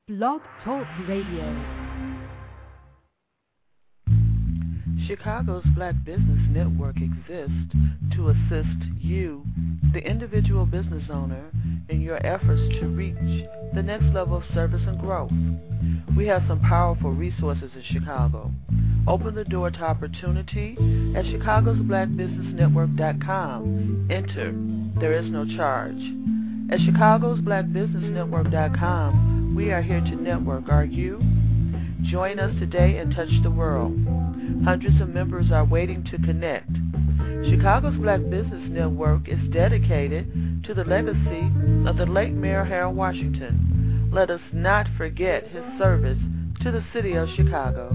Blog Talk Radio. Chicago's Black Business Network exists to assist you, the individual business owner, in your efforts to reach the next level of service and growth. We have some powerful resources in Chicago. Open the door to opportunity at chicagosblackbusinessnetwork.com. Enter. There is no charge. At chicagosblackbusinessnetwork.com, we are here to network. Are you? Join us today and touch the world. Hundreds of members are waiting to connect. Chicago's Black Business Network is dedicated to the legacy of the late Mayor Harold Washington. Let us not forget his service to the city of Chicago.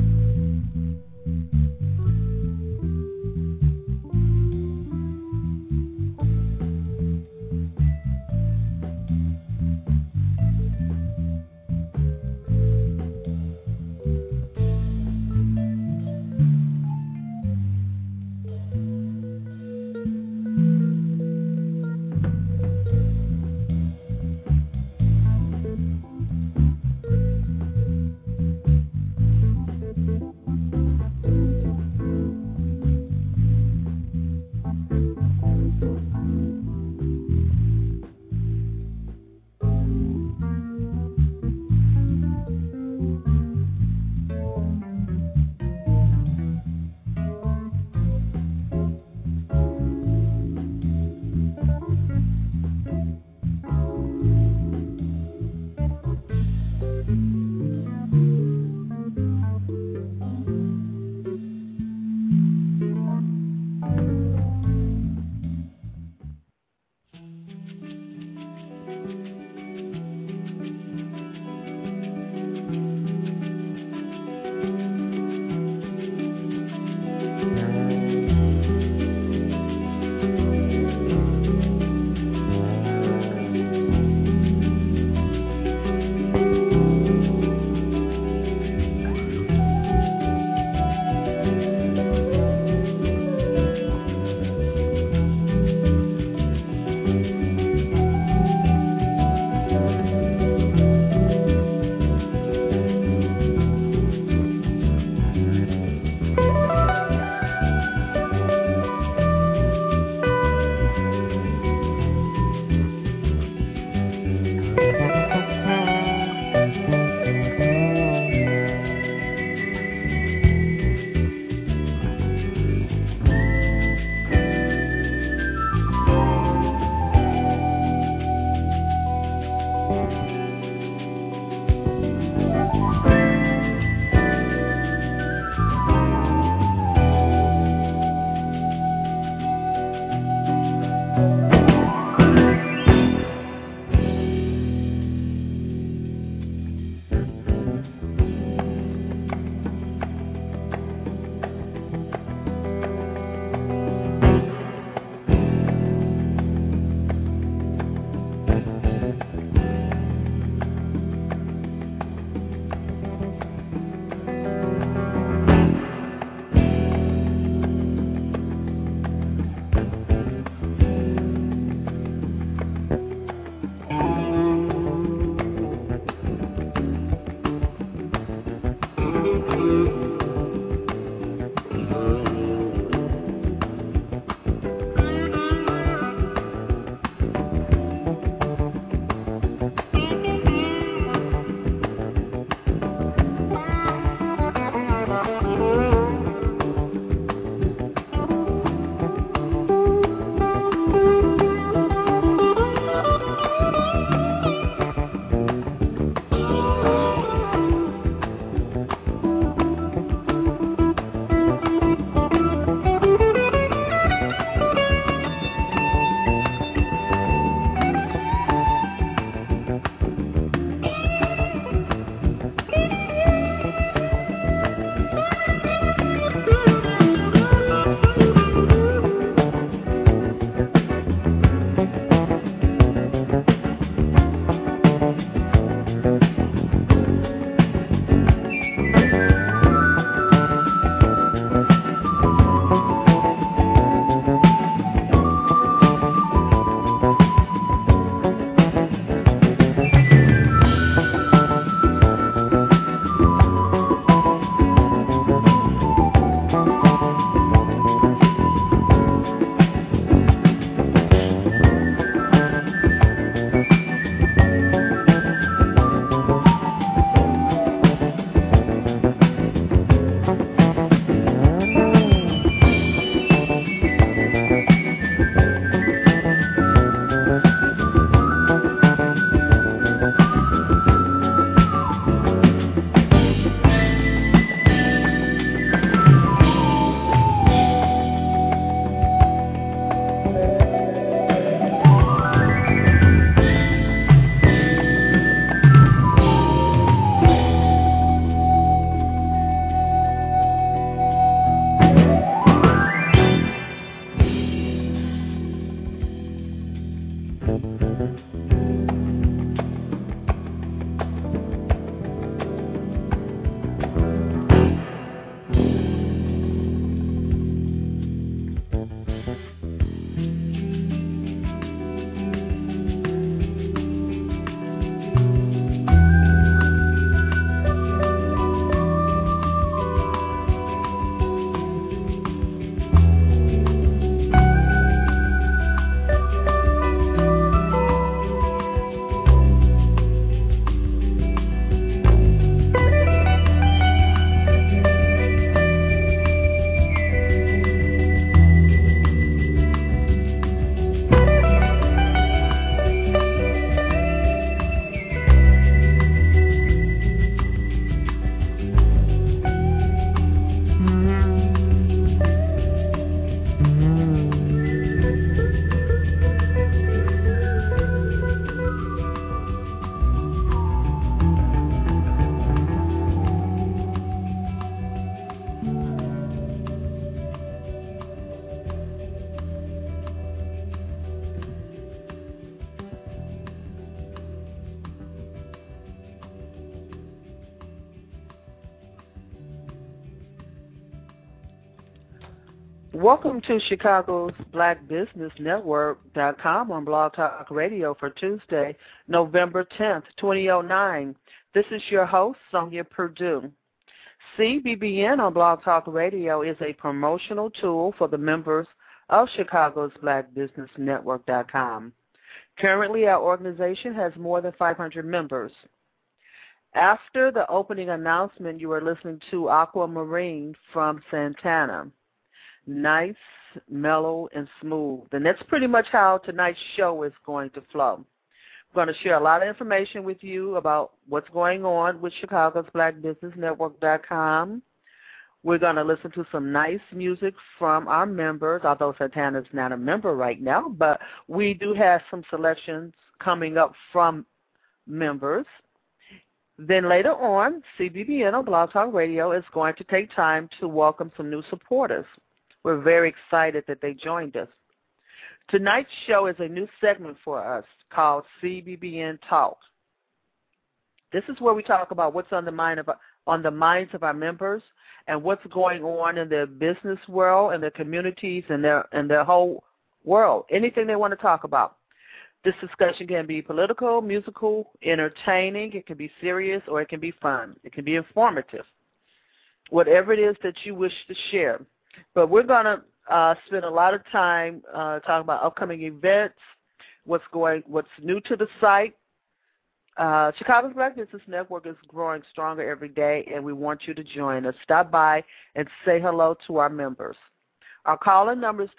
Welcome to Chicago's Black Business Network.com on Blog Talk Radio for Tuesday, November 10th, 2009. This is your host, Sonia Perdue. CBBN on Blog Talk Radio is a promotional tool for the members of Chicago's Black Business Network.com. Currently, our organization has more than 500 members. After the opening announcement, you are listening to Aquamarine from Santana. Nice, mellow, and smooth. And that's pretty much how tonight's show is going to flow. We're going to share a lot of information with you about what's going on with Chicago's Black Business Network.com. We're going to listen to some nice music from our members, although Santana's not a member right now, but we do have some selections coming up from members. Then later on, CBBN on Blog Talk Radio is going to take time to welcome some new supporters. We're very excited that they joined us. Tonight's show is a new segment for us called CBBN Talk. This is where we talk about what's on the minds of our members and what's going on in their business world and their communities and their whole world, anything they want to talk about. This discussion can be political, musical, entertaining, it can be serious, or it can be fun. It can be informative, whatever it is that you wish to share. But we're going to spend a lot of time talking about upcoming events, what's new to the site. Chicago's Black Business Network is growing stronger every day, and we want you to join us. Stop by and say hello to our members. Our call-in number is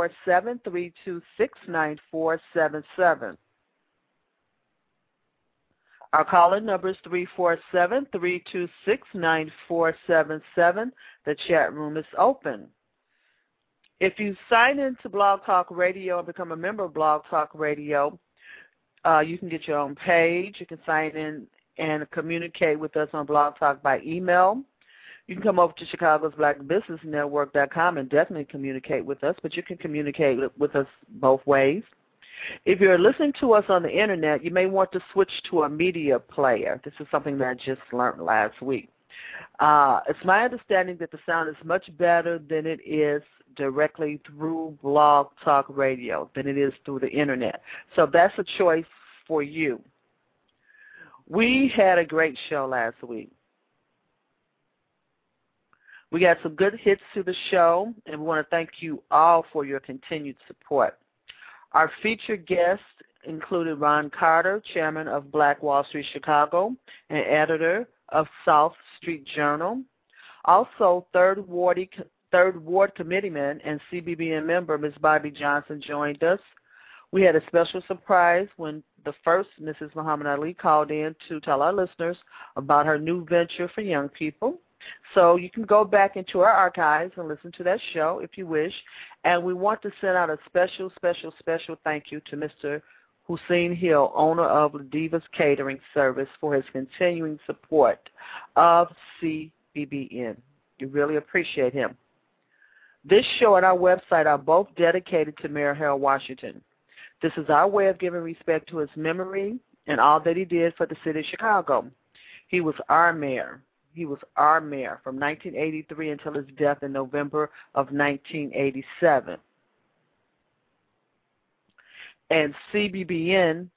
347-326-9477. Our call-in number is 347-326-9477. The chat room is open. If you sign into Blog Talk Radio and become a member of Blog Talk Radio, you can get your own page. You can sign in and communicate with us on Blog Talk by email. You can come over to Chicago's Black Business Network.com and definitely communicate with us, but you can communicate with us both ways. If you're listening to us on the Internet, you may want to switch to a media player. This is something that I just learned last week. It's my understanding that the sound is much better than it is directly through Blog Talk Radio, than it is through the Internet. So that's a choice for you. We had a great show last week. We got some good hits to the show, and we want to thank you all for your continued support. Our featured guests included Ron Carter, chairman of Black Wall Street Chicago and editor of South Street Journal. Also, Third Ward Committeeman and CBBN member Ms. Bobby Johnson joined us. We had a special surprise when the first Mrs. Muhammad Ali called in to tell our listeners about her new venture for young people. So you can go back into our archives and listen to that show if you wish. And we want to send out a special thank you to Mr. Hussein Hill, owner of Divas Catering Service, for his continuing support of CBBN. We really appreciate him. This show and our website are both dedicated to Mayor Harold Washington. This is our way of giving respect to his memory and all that he did for the city of Chicago. He was our mayor. He was our mayor from 1983 until his death in November of 1987. And CBBN,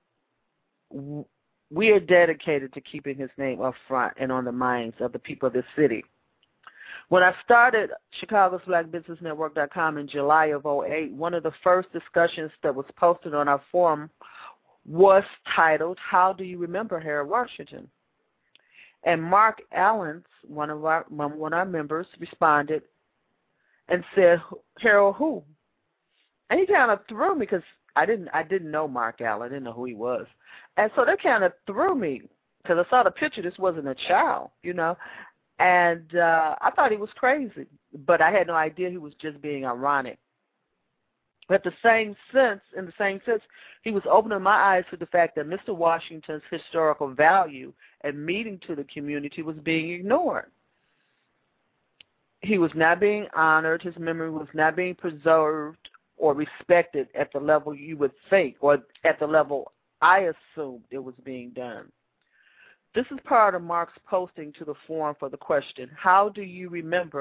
we are dedicated to keeping his name up front and on the minds of the people of this city. When I started Chicago's Black Business Network.com in July of 2008, one of the first discussions that was posted on our forum was titled, "How Do You Remember Harold Washington?" And Mark Allens, one of our members, responded and said, "Harold who?" And he kind of threw me because I didn't know Mark Allen. I didn't know who he was. And so that kind of threw me because I saw the picture. This wasn't a child, you know. And I thought he was crazy, but I had no idea he was just being ironic. But in the same sense, he was opening my eyes to the fact that Mr. Washington's historical value and meaning to the community was being ignored. He was not being honored. His memory was not being preserved or respected at the level you would think, or at the level I assumed it was being done. This is part of Mark's posting to the forum for the question, how do you remember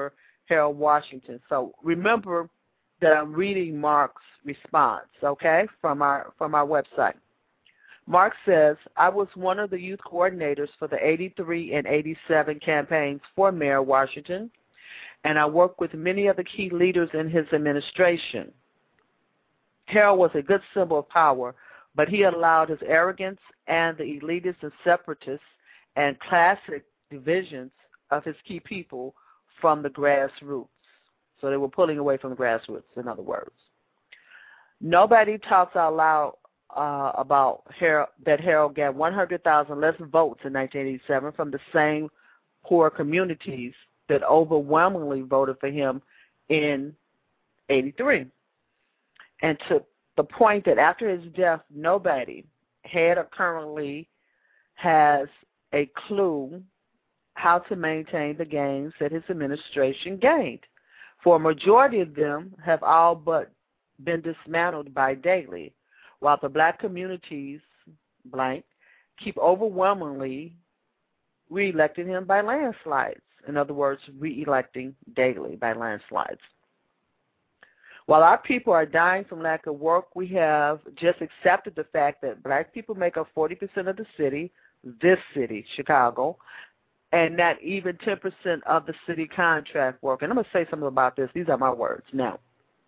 Harold Washington. So remember that I'm reading Mark's response, okay, from our website. Mark says, I was one of the youth coordinators for the 83 and 87 campaigns for Mayor Washington, and I worked with many of the key leaders in his administration. Harold was a good symbol of power, but he allowed his arrogance and the elitist and separatist and classic divisions of his key people from the grassroots. So they were pulling away from the grassroots, in other words. Nobody talks out loud about Harold, that Harold got 100,000 less votes in 1987 from the same poor communities that overwhelmingly voted for him in 83. And to the point that after his death, nobody had or currently has a clue how to maintain the gains that his administration gained. For a majority of them have all but been dismantled by Daley, while the black communities, blank, keep overwhelmingly re-electing him by landslides. In other words, re-electing Daley by landslides. While our people are dying from lack of work, we have just accepted the fact that black people make up 40% of the city, this city, Chicago, and not even 10% of the city contract work. And I'm going to say something about this. These are my words. Now,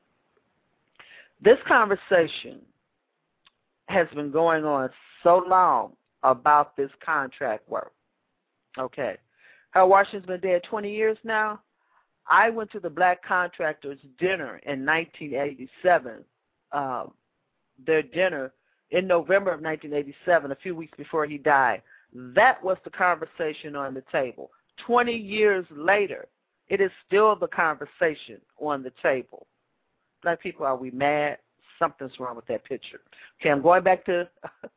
this conversation has been going on so long about this contract work. Okay. Harold Washington's been dead 20 years now. I went to the Black Contractors Dinner in 1987, their dinner in November of 1987, a few weeks before he died. That was the conversation on the table. 20 years later, it is still the conversation on the table. Black people, are we mad? Something's wrong with that picture. Okay, I'm going back to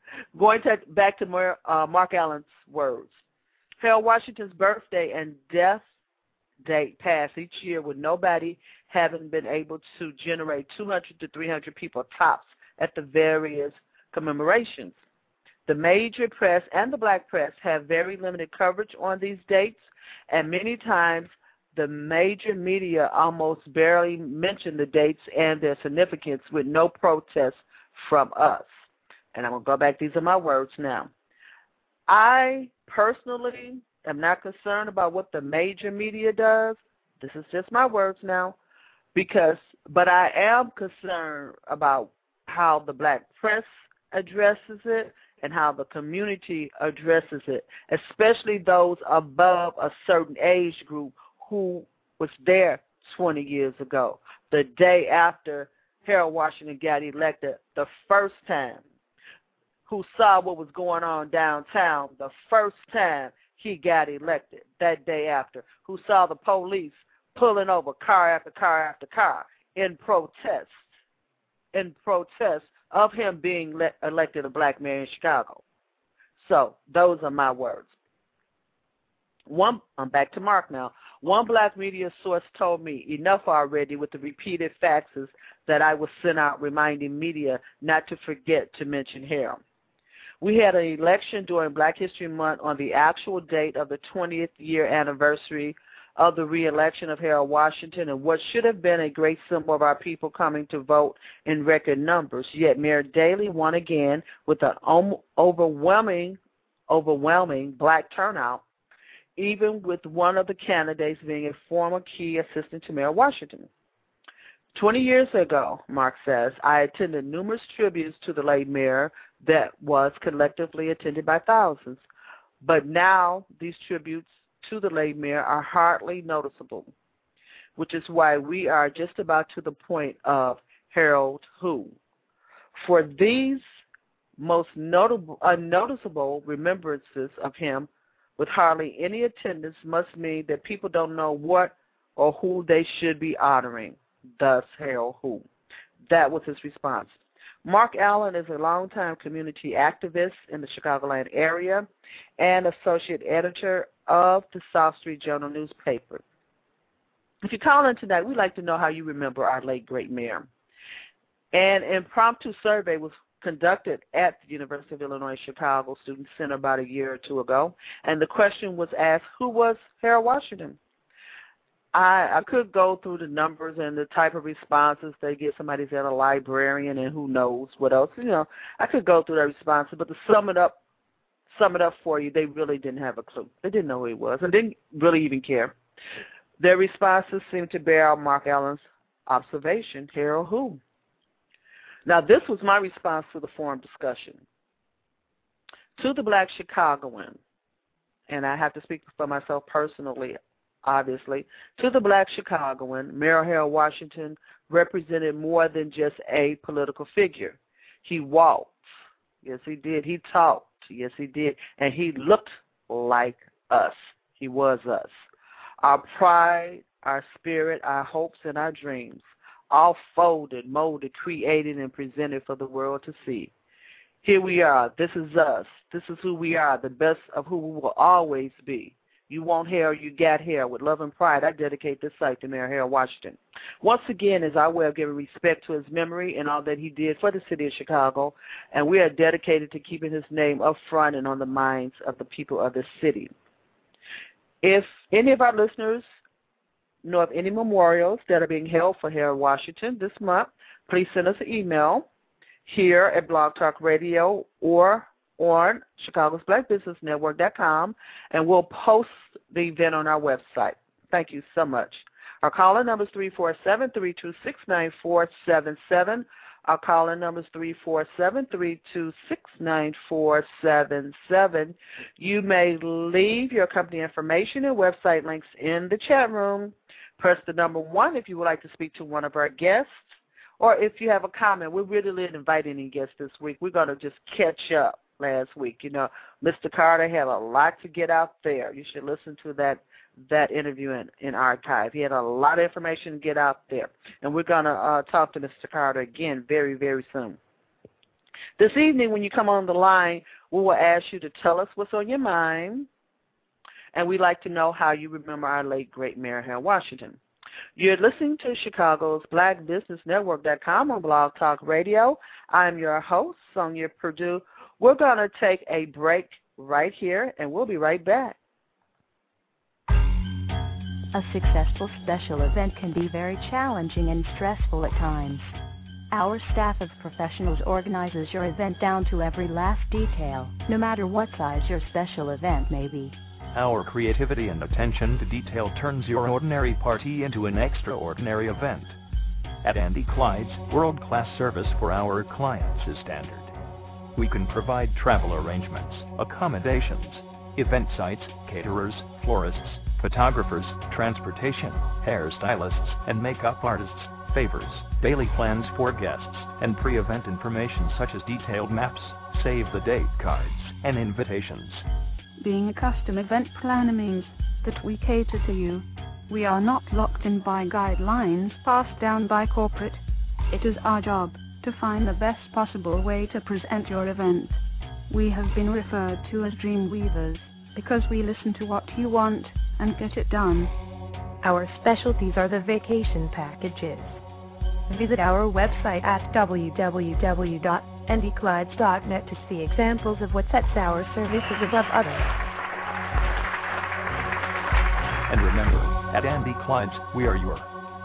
Mark Allen's words. Harold Washington's birthday and death date pass each year with nobody having been able to generate 200 to 300 people tops at the various commemorations. The major press and the black press have very limited coverage on these dates, and many times the major media almost barely mention the dates and their significance with no protest from us. And I'm going to go back. These are my words now. I personally am not concerned about what the major media does. This is just my words now. But I am concerned about how the black press addresses it and how the community addresses it, especially those above a certain age group who was there 20 years ago, the day after Harold Washington got elected the first time, who saw what was going on downtown the first time he got elected, that day after, who saw the police pulling over car after car after car in protest of him being elected a black mayor in Chicago. So those are my words. I'm back to Mark now. One black media source told me enough already with the repeated faxes that I was sent out reminding media not to forget to mention Harold. We had an election during Black History Month on the actual date of the 20th year anniversary of the re-election of Harold Washington, and what should have been a great symbol of our people coming to vote in record numbers. Yet Mayor Daley won again with an overwhelming black turnout, even with one of the candidates being a former key assistant to Mayor Washington. 20 years ago, Mark says, I attended numerous tributes to the late mayor that was collectively attended by thousands. But now these tributes to the late mayor are hardly noticeable, which is why we are just about to the point of Harold who. For these most unnoticeable remembrances of him with hardly any attendance must mean that people don't know what or who they should be honoring. Thus, Harold who. That was his response. Mark Allen is a longtime community activist in the Chicagoland area and associate editor of the South Street Journal newspaper. If you call in tonight, we'd like to know how you remember our late great mayor. An impromptu survey was conducted at the University of Illinois Chicago Student Center about a year or two ago, and the question was asked, who was Harold Washington? I could go through the numbers and the type of responses they get. Somebody's at a librarian and who knows what else. I could go through their responses, but to sum it up for you, they really didn't have a clue. They didn't know who he was and didn't really even care. Their responses seemed to bear out Mark Allen's observation, Harold who? Now, this was my response to the forum discussion. To the Black Chicagoan, and I have to speak for myself personally, obviously, to the Black Chicagoan, Mayor Harold Washington represented more than just a political figure. He walked. Yes, he did. He talked. Yes, he did. And he looked like us. He was us. Our pride, our spirit, our hopes, and our dreams, all folded, molded, created, and presented for the world to see. Here we are. This is us. This is who we are, the best of who we will always be. You want hair, you got hair. With love and pride, I dedicate this site to Mayor Harold Washington. Once again, is our way of giving respect to his memory and all that he did for the city of Chicago, and we are dedicated to keeping his name up front and on the minds of the people of this city. If any of our listeners know of any memorials that are being held for Harold Washington this month, please send us an email here at Blog Talk Radio or on ChicagosBlackBusinessNetwork.com, and we'll post the event on our website. Thank you so much. Our call-in number is 347-326-9477. Our call-in number is 347-326-9477. You may leave your company information and website links in the chat room. Press the number 1 if you would like to speak to one of our guests, or if you have a comment. We really didn't invite any guests this week. We're going to just catch up last week. Mr. Carter had a lot to get out there. You should listen to that interview in archive. He had a lot of information to get out there. And we're going to talk to Mr. Carter again very, very soon. This evening when you come on the line, we will ask you to tell us what's on your mind, and we'd like to know how you remember our late, great Mayor Harold Washington. You're listening to Chicago's BlackBusinessNetwork.com on Blog Talk Radio. I'm your host, Sonia Perdue. We're going to take a break right here, and we'll be right back. A successful special event can be very challenging and stressful at times. Our staff of professionals organizes your event down to every last detail, no matter what size your special event may be. Our creativity and attention to detail turns your ordinary party into an extraordinary event. At Andy Clyde's, world-class service for our clients is standard. We can provide travel arrangements, accommodations, event sites, caterers, florists, photographers, transportation, hairstylists, and makeup artists, favors, daily plans for guests, and pre-event information such as detailed maps, save-the-date cards, and invitations. Being a custom event planner means that we cater to you. We are not locked in by guidelines passed down by corporate. It is our job to find the best possible way to present your event. We have been referred to as dream weavers because we listen to what you want and get it done. Our specialties are the vacation packages. Visit our website at www.andyclydes.net to see examples of what sets our services above others. And remember, at Andy Clyde's, we are your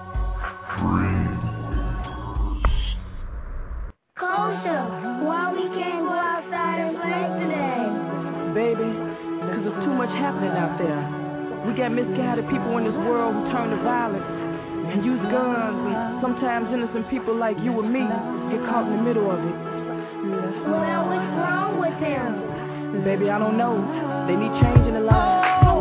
Kosha, why we can't go outside and play today? Baby, because there's too much happening out there. We got misguided people in this world who turn to violence and use guns, and sometimes innocent people like you and me get caught in the middle of it. Well, what's wrong with them? Baby, I don't know. They need change in their lives.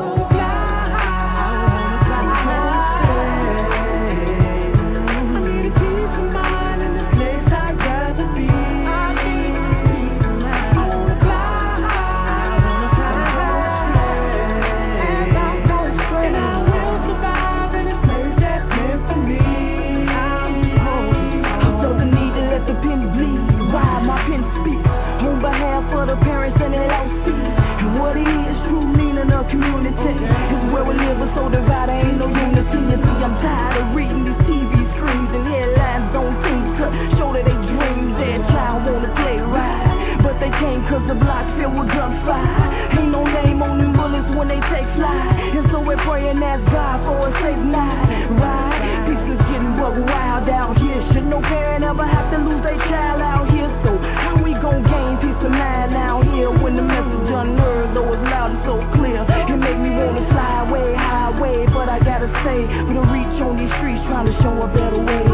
Community is where we live, so divided, ain't no unity. You see, I'm tired of reading these TV screens and headlines don't seem to show that they dream. Their child wanna play right, but they can't cause the block filled with gunfire. Ain't no name on them bullets when they take flight, and so we're praying and ask God for a safe night. Right? Peace is getting buck wild out here. Should no parent ever have to lose their child out here? So when we gon' gain peace of mind out here? When the message unheard, though it's loud and so clear, it make me wanna fly away, highway. But I gotta stay with a reach on these streets, trying to show a better way.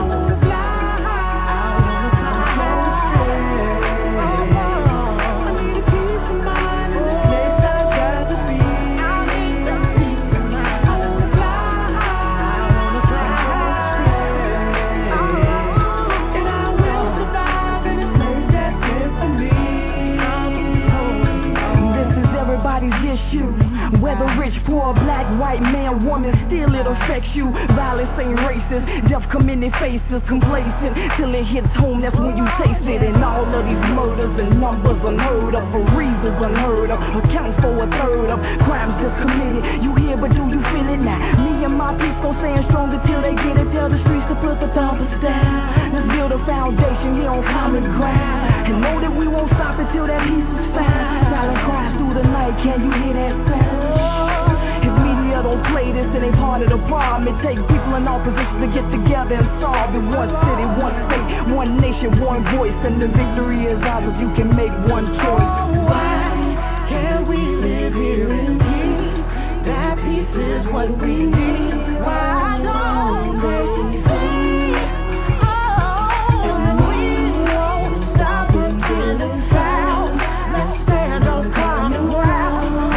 Whether rich, poor, black, white, man, woman, still it affects you. Violence ain't racist, death come in their faces, complacent, till it hits home, that's when you taste it. And all of these murders and numbers unheard of, for reasons unheard of, account for a third of crimes just committed. You hear, but do you feel it now? Me and my people stand stronger till they get it. Tell the streets to put the thumpers down. Let's build a foundation here on common ground, and know that we won't stop until that peace is found. Silent cries through the night, can you hear that sound? If media don't play this, it ain't part of the problem. It takes people in all positions to get together and solve it. One city, one state, one nation, one voice, and the victory is ours if you can make one choice. Why can't we live here in peace? That peace is what we need. Why don't they see? If we won't stop until it's found, let's stand on common ground.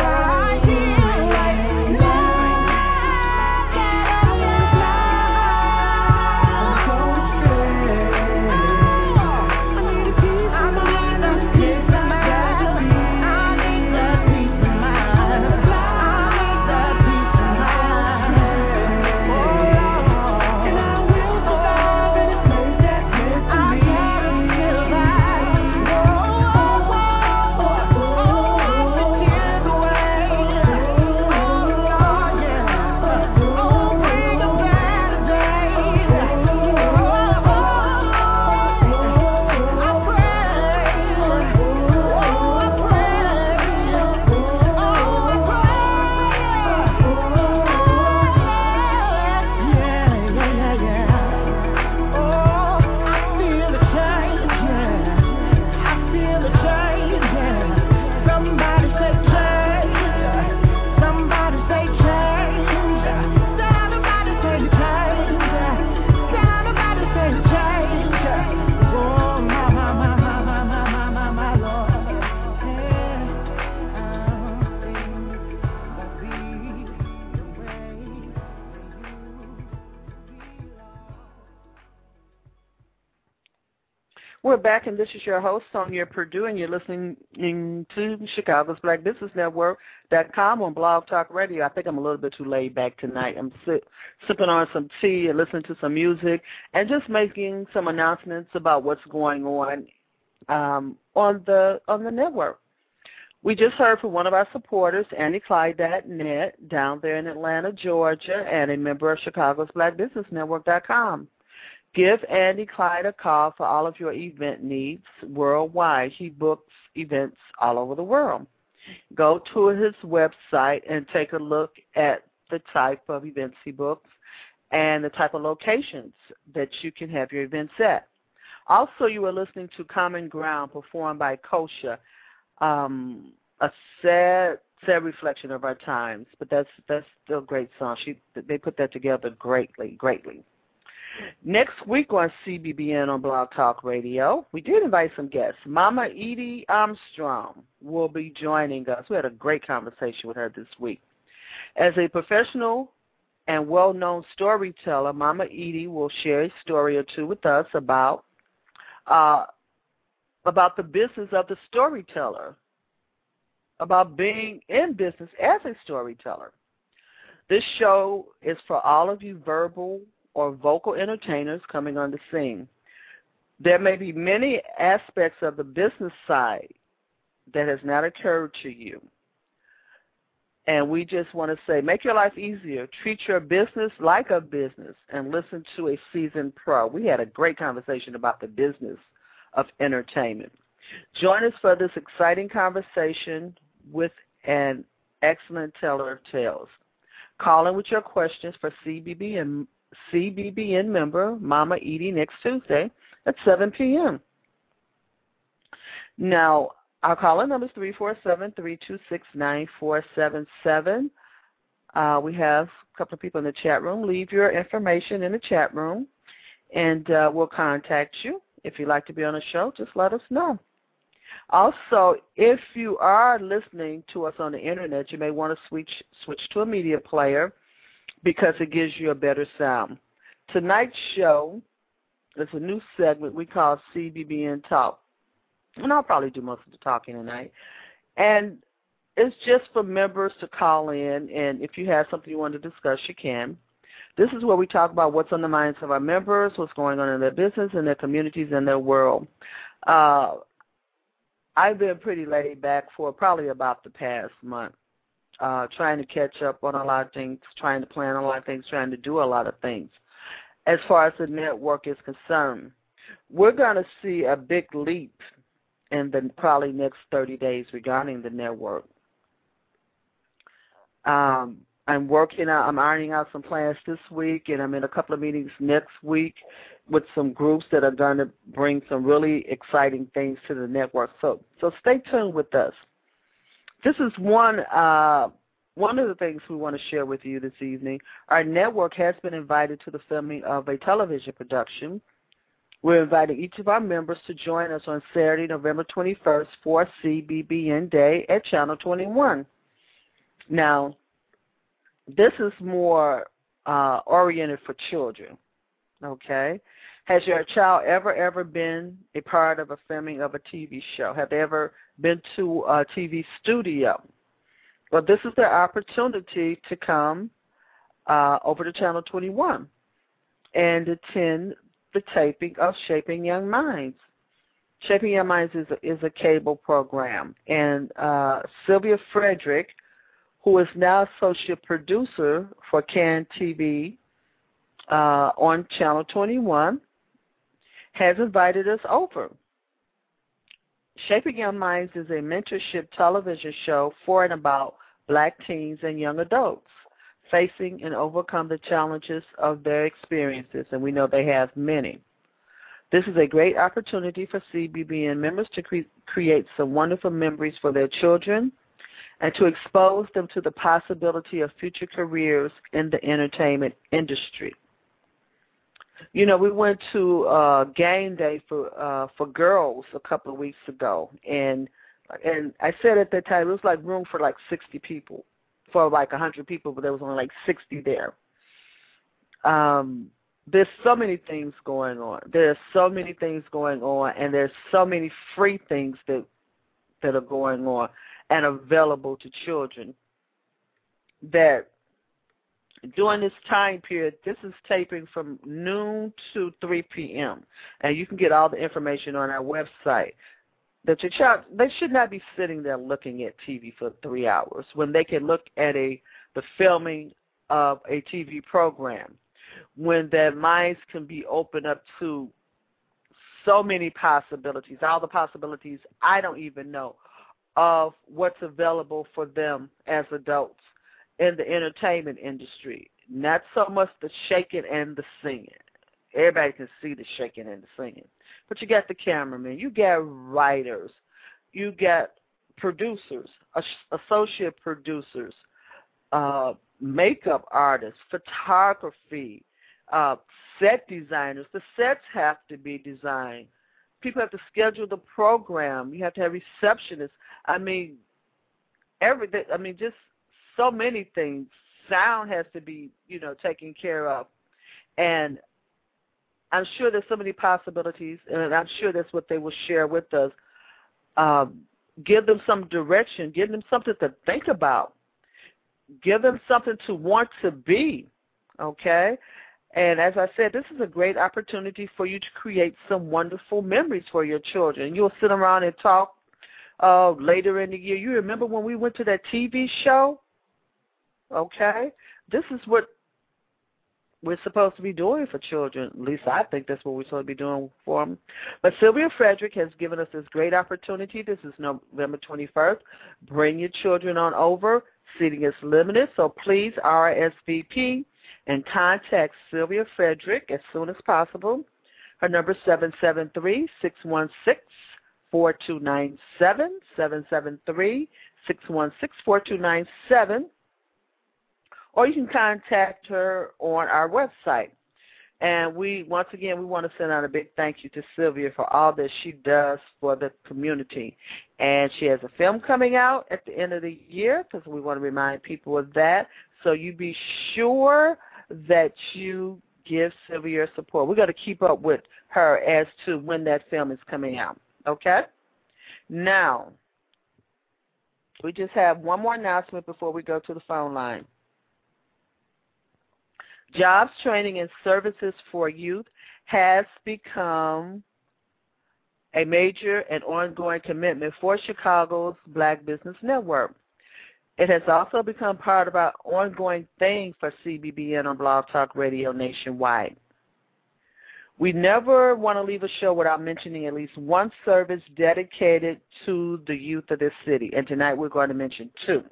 We're back, and this is your host, Sonia Purdue, and you're listening to Chicago's Black Business Network.com on Blog Talk Radio. I think I'm a little bit too laid back tonight. I'm sipping on some tea and listening to some music and just making some announcements about what's going on the network. We just heard from one of our supporters, AndyClyde.net, down there in Atlanta, Georgia, and a member of Chicago's Black Business Network.com. Give Andy Clyde a call for all of your event needs worldwide. He books events all over the world. Go to his website and take a look at the type of events he books and the type of locations that you can have your events at. Also, you are listening to Common Ground, performed by Kosha, a sad reflection of our times, but that's still a great song. They put that together greatly. Next week on CBBN on Blog Talk Radio, we did invite some guests. Mama Edie Armstrong will be joining us. We had a great conversation with her this week. As a professional and well-known storyteller, Mama Edie will share a story or two with us about the business of the storyteller, about being in business as a storyteller. This show is for all of you verbal or vocal entertainers coming on the scene. There may be many aspects of the business side that has not occurred to you. And we just want to say, make your life easier. Treat your business like a business and listen to a seasoned pro. We had a great conversation about the business of entertainment. Join us for this exciting conversation with an excellent teller of tales. Call in with your questions for CBBN member Mama Edie next Tuesday at 7 p.m. Now, our call-in number is 347-326-9477. We have a couple of people in the chat room. Leave your information in the chat room, and we'll contact you. If you'd like to be on the show, just let us know. Also, if you are listening to us on the Internet, you may want to switch to a media player because it gives you a better sound. Tonight's show is a new segment we call CBBN Talk. And I'll probably do most of the talking tonight. And it's just for members to call in, and if you have something you want to discuss, you can. This is where we talk about what's on the minds of our members, what's going on in their business, in their communities, and their world. I've been pretty laid back for probably about the past month, trying to catch up on a lot of things, trying to plan a lot of things, trying to do a lot of things. As far as the network is concerned, we're going to see a big leap in the probably next 30 days regarding the network. I'm ironing out some plans this week, and I'm in a couple of meetings next week with some groups that are going to bring some really exciting things to the network. So stay tuned with us. This is one of the things we want to share with you this evening. Our network has been invited to the filming of a television production. We're inviting each of our members to join us on Saturday, November 21st for CBBN Day at Channel 21. Now, this is more oriented for children, okay? Has your child ever been a part of a filming of a TV show? Have they ever been to a TV studio? Well, this is their opportunity to come over to Channel 21 and attend the taping of Shaping Young Minds. Shaping Young Minds is a cable program, and Sylvia Frederick, who is now associate producer for CAN TV on Channel 21, has invited us over. Shaping Young Minds is a mentorship television show for and about Black teens and young adults facing and overcome the challenges of their experiences, and we know they have many. This is a great opportunity for CBBN members to create some wonderful memories for their children and to expose them to the possibility of future careers in the entertainment industry. You know, we went to game day for girls a couple of weeks ago, and I said at that time it was like room for like 60 people, for like 100 people, but there was only like 60 there. There's so many things going on. There's so many things going on, and there's so many free things that are going on and available to children that during this time period, this is taping from noon to 3 p.m., and you can get all the information on our website. That your child, they should not be sitting there looking at TV for 3 hours when they can look at the filming of a TV program, when their minds can be opened up to so many possibilities, all the possibilities I don't even know of what's available for them as adults in the entertainment industry. Not so much the shaking and the singing. Everybody can see the shaking and the singing. But you got the cameramen, you got writers, you got producers, associate producers, makeup artists, photography, set designers. The sets have to be designed. People have to schedule the program. You have to have receptionists. Just so many things. Sound has to be, taken care of. And I'm sure there's so many possibilities, and I'm sure that's what they will share with us. Give them some direction. Give them something to think about. Give them something to want to be, okay? And as I said, this is a great opportunity for you to create some wonderful memories for your children. You'll sit around and talk later in the year. You remember when we went to that TV show? Okay? This is what we're supposed to be doing for children. At least I think that's what we're supposed to be doing for them. But Sylvia Frederick has given us this great opportunity. This is November 21st. Bring your children on over. Seating is limited, so please RSVP and contact Sylvia Frederick as soon as possible. Her number is 773-616-4297, 773-616-4297, or you can contact her on our website. And once again, we want to send out a big thank you to Sylvia for all that she does for the community. And she has a film coming out at the end of the year, because we want to remind people of that. So you be sure that you give Sylvia your support. We're going to keep up with her as to when that film is coming out. Okay? Now, we just have one more announcement before we go to the phone line. Jobs, training, and services for youth has become a major and ongoing commitment for Chicago's Black Business Network. It has also become part of our ongoing thing for CBBN on Blog Talk Radio nationwide. We never want to leave a show without mentioning at least one service dedicated to the youth of this city, and tonight we're going to mention two.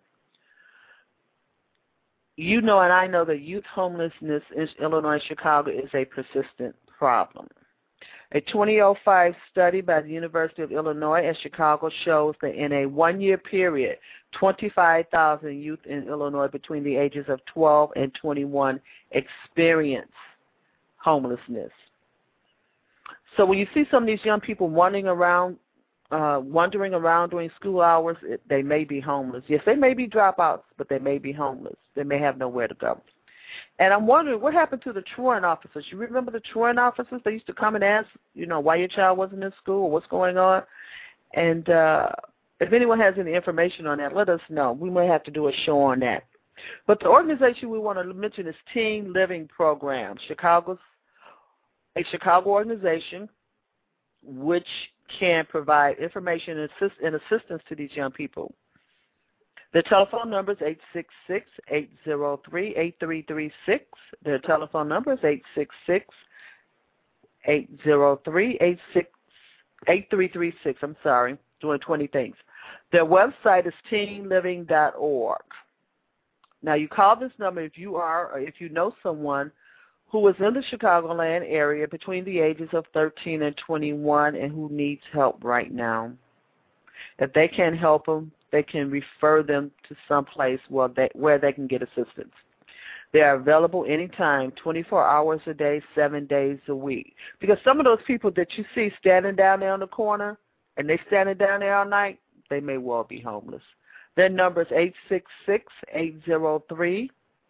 You know and I know that youth homelessness in Illinois and Chicago is a persistent problem. A 2005 study by the University of Illinois at Chicago shows that in a one-year period, 25,000 youth in Illinois between the ages of 12 and 21 experience homelessness. So when you see some of these young people wandering around during school hours, they may be homeless. Yes, they may be dropouts, but they may be homeless. They may have nowhere to go. And I'm wondering, what happened to the truant officers? You remember the truant officers? They used to come and ask, why your child wasn't in school or what's going on. And if anyone has any information on that, let us know. We may have to do a show on that. But the organization we want to mention is Teen Living Program, a Chicago organization which can provide information and assistance to these young people. The telephone number is 866-803-8336. Their telephone number is 866-803-8336. I'm sorry, doing 20 things. Their website is teenliving.org. Now, you call this number if you are or if you know someone who is in the Chicagoland area between the ages of 13 and 21 and who needs help right now. If they can't help them, they can refer them to some place where they can get assistance. They are available anytime, 24 hours a day, 7 days a week. Because some of those people that you see standing down there on the corner, and they standing down there all night, they may well be homeless. Their number is 866-803-8336,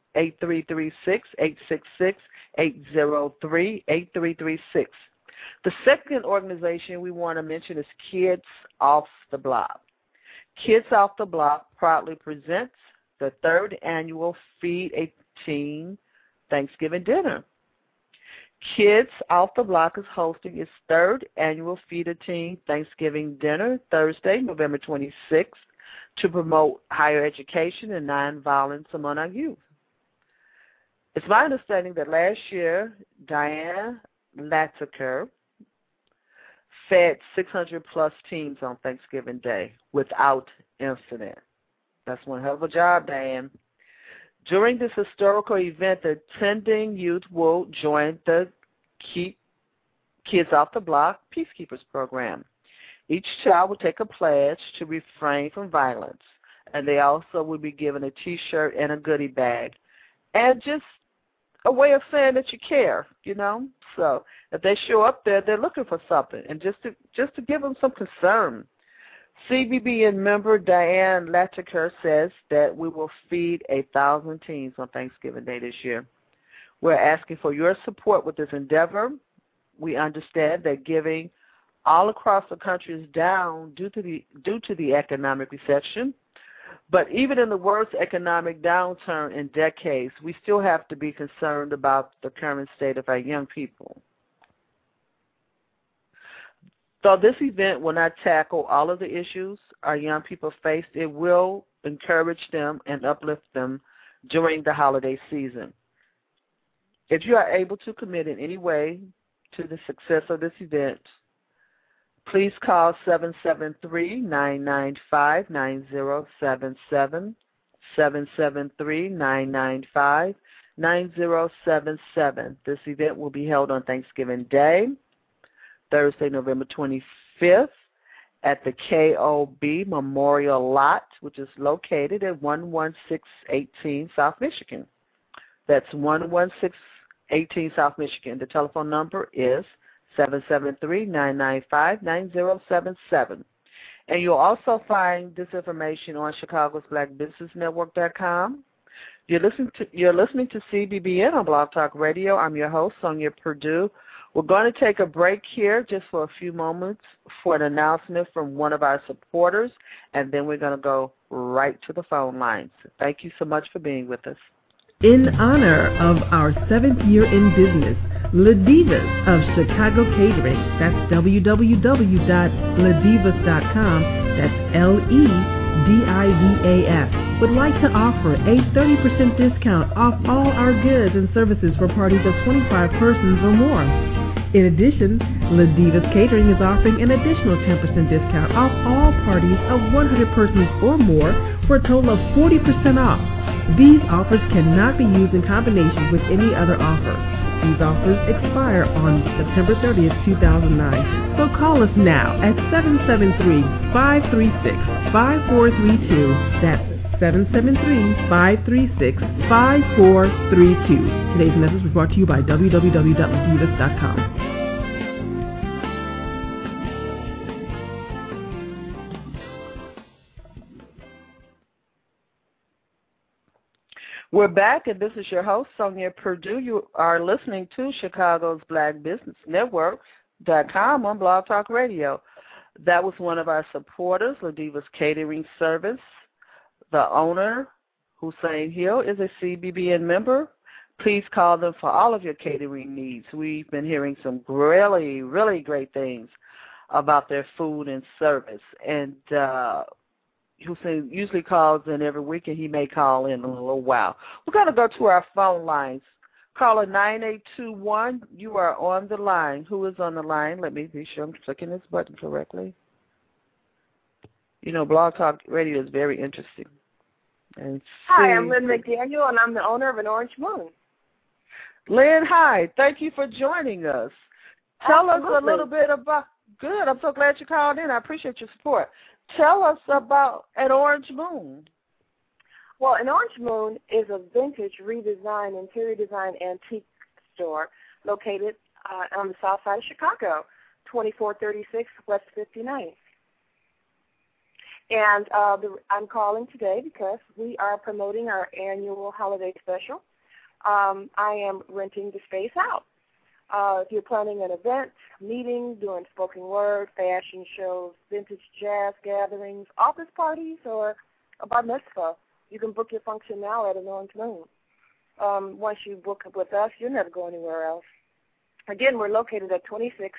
866-803-8336. The second organization we want to mention is Kids Off the Block. Kids Off the Block proudly presents the third annual Feed a Teen Thanksgiving Dinner. Kids Off the Block is hosting its third annual Feed a Teen Thanksgiving Dinner Thursday, November 26th, to promote higher education and nonviolence among our youth. It's my understanding that last year, Diane Latiker fed 600-plus teens on Thanksgiving Day without incident. That's one hell of a job, Diane. During this historical event, the attending youth will join the Keep Kids Off the Block Peacekeepers program. Each child will take a pledge to refrain from violence, and they also will be given a T-shirt and a goodie bag, and just a way of saying that you care, So if they show up there, they're looking for something, and just to give them some concern. CBBN member Diane Latiker says that we will feed 1,000 teens on Thanksgiving Day this year. We're asking for your support with this endeavor. We understand that giving all across the country is down due to the economic recession. But even in the worst economic downturn in decades, we still have to be concerned about the current state of our young people. Though this event will not tackle all of the issues our young people face, it will encourage them and uplift them during the holiday season. If you are able to commit in any way to the success of this event, please call 773-995-9077, 773-995-9077. This event will be held on Thanksgiving Day, Thursday, November 25th, at the KOB Memorial Lot, which is located at 11618 South Michigan. That's 11618 South Michigan. The telephone number is 773-995-9077. And you'll also find this information on ChicagosBlackBusinessNetwork.com. You're listening to CBBN on Blog Talk Radio. I'm your host, Sonia Perdue. We're going to take a break here just for a few moments for an announcement from one of our supporters, and then we're going to go right to the phone lines. Thank you so much for being with us. In honor of our 7th year in business, Le Divas of Chicago Catering, that's www.ledivas.com, that's LEDIVAS, would like to offer a 30% discount off all our goods and services for parties of 25 persons or more. In addition, Le Divas Catering is offering an additional 10% discount off all parties of 100 persons or more for a total of 40% off. These offers cannot be used in combination with any other offer. These offers expire on September 30th, 2009. So call us now at 773-536-5432. That's 773-536-5432. Today's message was brought to you by www.ledivas.com. We're back, and this is your host, Sonia Perdue. You are listening to Chicago's Black Business Network.com on Blog Talk Radio. That was one of our supporters, Le Divas Catering Service. The owner, Hussein Hill, is a CBBN member. Please call them for all of your catering needs. We've been hearing some really, really great things about their food and service. And Hussein usually calls in every week, and he may call in a little while. We're going to go to our phone lines. Caller 9821, you are on the line. Who is on the line? Let me be sure I'm clicking this button correctly. You know, Blog Talk Radio is very interesting. Hi, I'm Lynn McDaniel, and I'm the owner of an Orange Moon. Lynn, hi. Thank you for joining us. Tell us a little bit about, good, I'm so glad you called in. I appreciate your support. Tell us about an Orange Moon. Well, an Orange Moon is a vintage, redesigned, interior design antique store located on the south side of Chicago, 2436 West 59th. And I'm calling today because we are promoting our annual holiday special. I am renting the space out. If you're planning an event, meeting, doing spoken word, fashion shows, vintage jazz gatherings, office parties, or a bar mitzvah, you can book your function now at an Orange Moon. Once you book with us, you'll never go anywhere else. Again, we're located at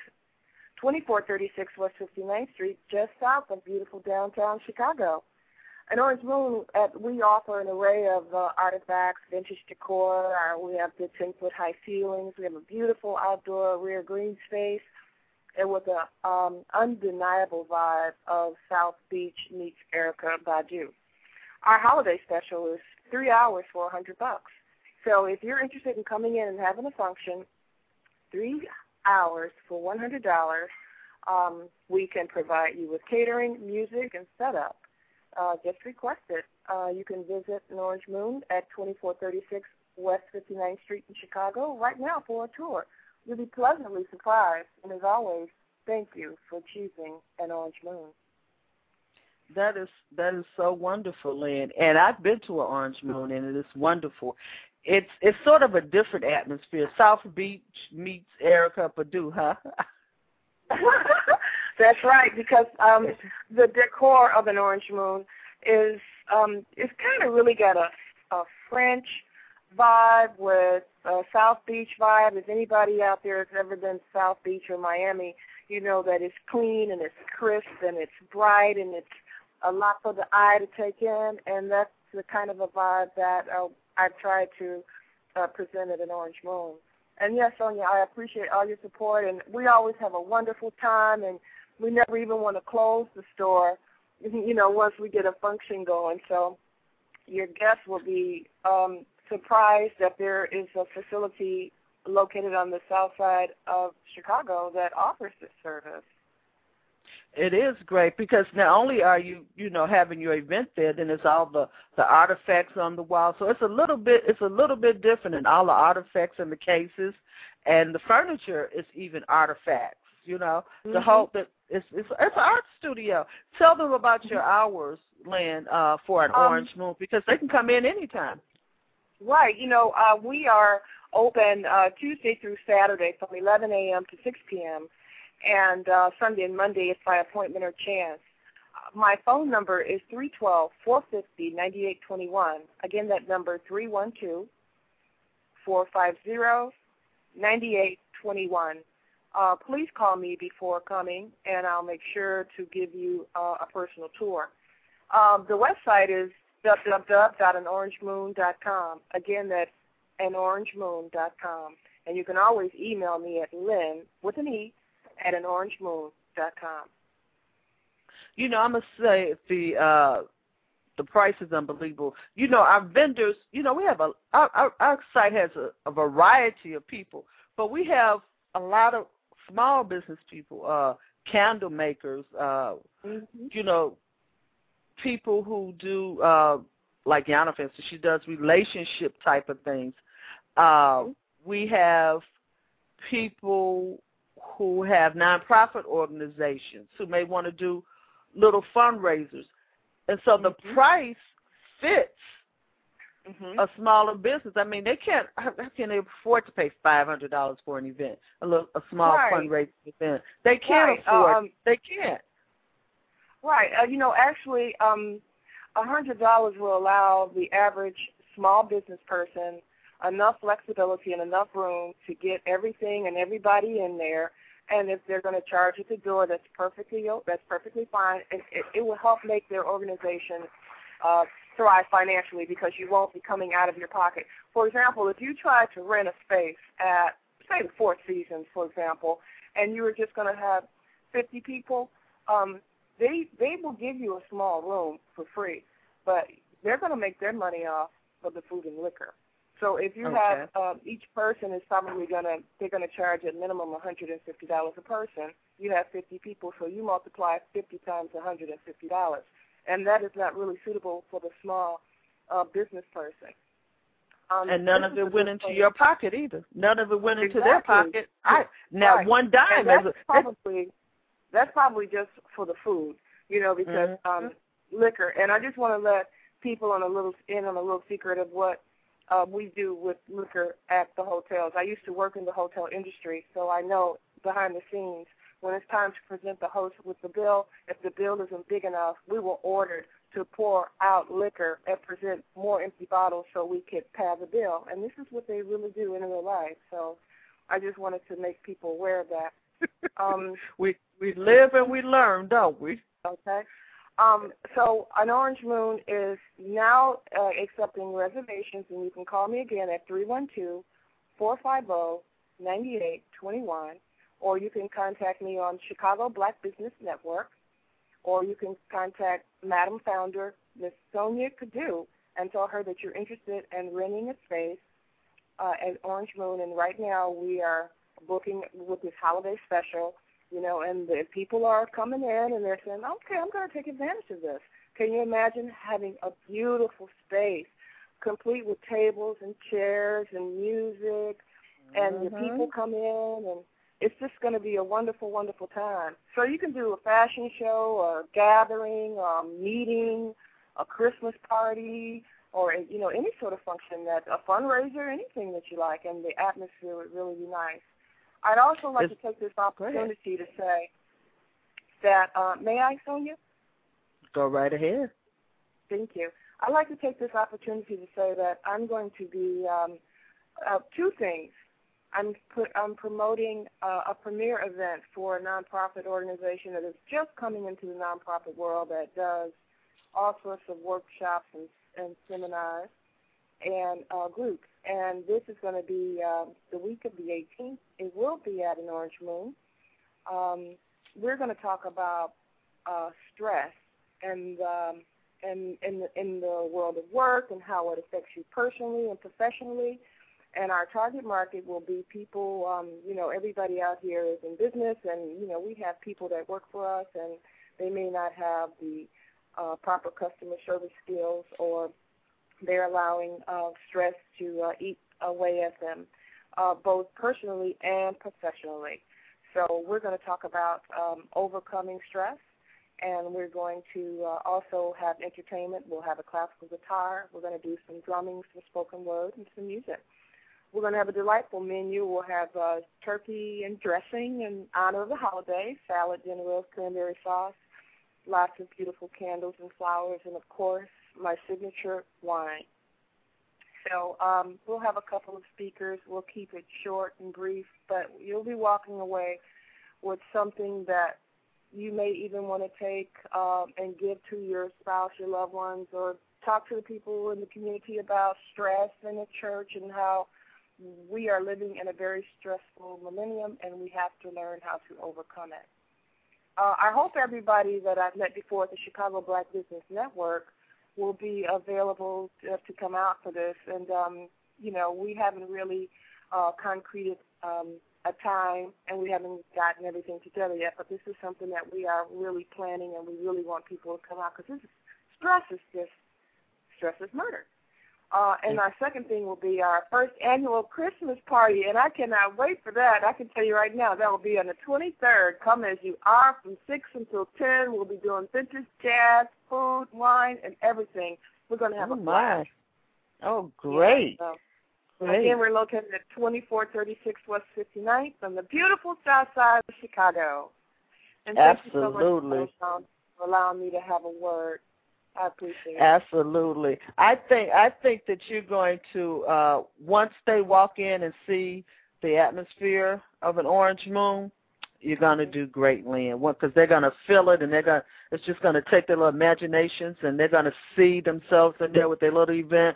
2436 West 59th Street, just south of beautiful downtown Chicago. At Orange Moon, we offer an array of artifacts, vintage decor. We have the 10-foot high ceilings. We have a beautiful outdoor rear green space, and with an undeniable vibe of South Beach meets Erykah Badu. Our holiday special is 3 hours for $100. So if you're interested in coming in and having a function, 3 hours for $100, we can provide you with catering, music, and setup. Just request it. You can visit an Orange Moon at 2436 West 59th Street in Chicago right now for a tour. You'll be pleasantly surprised. And as always, thank you for choosing an Orange Moon. That is so wonderful, Lynn. And I've been to an Orange Moon, and it is wonderful. It's sort of a different atmosphere. South Beach meets Erykah Badu, huh? That's right, because the decor of an Orange Moon is it's kind of really got a French vibe with a South Beach vibe. If anybody out there has ever been to South Beach or Miami, you know that it's clean and it's crisp and it's bright and it's a lot for the eye to take in, and that's the kind of a vibe that I've tried to present at an Orange Moon. And yes, Sonia, I appreciate all your support, and we always have a wonderful time, and we never even want to close the store, you know, once we get a function going. So your guests will be surprised that there is a facility located on the south side of Chicago that offers this service. It is great because not only are you having your event there, then there's all the artifacts on the wall. So it's a little bit different, and all the artifacts in the cases, and the furniture is even artifacts. The whole it's an art studio. Tell them about your hours, Lynn, for an Orange Moon, because they can come in anytime. Right. We are open Tuesday through Saturday from 11 a.m. to 6 p.m. And Sunday and Monday it's by appointment or chance. My phone number is 312-450-9821. Again, that number 312-450-9821. Please call me before coming, and I'll make sure to give you a personal tour. The website is www.anorangemoon.com. Again, that's anorangemoon.com. And you can always email me at Lynn, with an E, at anorangemoon.com. I must say the price is unbelievable. Our vendors, we have our site has a variety of people, but we have a lot of small business people, candle makers, people who do, like Yana, for instance, she does relationship type of things. We have people who have nonprofit organizations who may want to do little fundraisers. And so the price fits a smaller business. I mean, how can they afford to pay $500 for an event, a small fundraising event? They can't afford they can't. Right. Actually, $100 will allow the average small business person enough flexibility and enough room to get everything and everybody in there. And if they're going to charge at the door, that's perfectly fine. It will help make their organization thrive financially because you won't be coming out of your pocket. For example, if you try to rent a space at, say, the Four Seasons, for example, and you were just going to have 50 people, they will give you a small room for free, but they're going to make their money off of the food and liquor. So if you have each person is probably they're going to charge at minimum $150 a person. You have 50 people, so you multiply 50 times $150, and that is not really suitable for the small business person. And none of it went into your pocket either. None of it went into their pocket. One dime. That's probably just for the food, because liquor. And I just want to let people on a little secret of what we do with liquor at the hotels. I used to work in the hotel industry, so I know behind the scenes when it's time to present the host with the bill, if the bill isn't big enough, we will order to pour out liquor and present more empty bottles so we could pay the bill. And this is what they really do in real life. So I just wanted to make people aware of that. We live and we learn, don't we? Okay. So an Orange Moon is now accepting reservations, and you can call me again at 312-450-9821, or you can contact me on Chicago Black Business Network, or you can contact Madam Founder, Miss Sonia Cadu, and tell her that you're interested in renting a space at Orange Moon. And right now we are booking with this holiday special. And the people are coming in and they're saying, okay, I'm going to take advantage of this. Can you imagine having a beautiful space, complete with tables and chairs and music, and the people come in, and it's just going to be a wonderful, wonderful time. So you can do a fashion show or a gathering, a meeting, a Christmas party, or, any sort of function, a fundraiser, anything that you like, and the atmosphere would really be nice. I'd also like to take this opportunity to say that, may I, Sonia? Go right ahead. Thank you. I'd like to take this opportunity to say that I'm going to be two things. I'm promoting a premier event for a nonprofit organization that is just coming into the nonprofit world that does all sorts of workshops and seminars and groups. And this is going to be the week of the 18th. It will be at an Orange Moon. We're going to talk about stress and in the world of work and how it affects you personally and professionally. And our target market will be people, everybody out here is in business, and, we have people that work for us, and they may not have the proper customer service skills, or they're allowing stress to eat away at them, both personally and professionally. So we're going to talk about overcoming stress, and we're going to also have entertainment. We'll have a classical guitar. We're going to do some drumming, some spoken word, and some music. We're going to have a delightful menu. We'll have turkey and dressing in honor of the holiday, salad, dinner roast, cranberry sauce, lots of beautiful candles and flowers, and, of course, my signature wine. So we'll have a couple of speakers. We'll keep it short and brief, but you'll be walking away with something that you may even want to take and give to your spouse, your loved ones, or talk to the people in the community about stress in the church and how we are living in a very stressful millennium, and we have to learn how to overcome it. I hope everybody that I've met before at the Chicago Black Business Network will be available to come out for this. And, we haven't really concreted a time, and we haven't gotten everything together yet, but this is something that we are really planning, and we really want people to come out, because stress is murder. And our second thing will be our first annual Christmas party, and I cannot wait for that. I can tell you right now, that will be on the 23rd. Come as you are from 6 until 10. We'll be doing vintage jazz, food, wine, and everything. We're going to have a blast. Oh, great. Yeah, so, great. Again, we're located at 2436 West 59th on the beautiful south side of Chicago. And thank you so much for allowing me to have a word. I appreciate it. Absolutely. I think that you're going to, once they walk in and see the atmosphere of an orange moon, you're going to do great, Lynn, because they're going to feel it, and it's just going to take their little imaginations, and they're going to see themselves in there with their little event.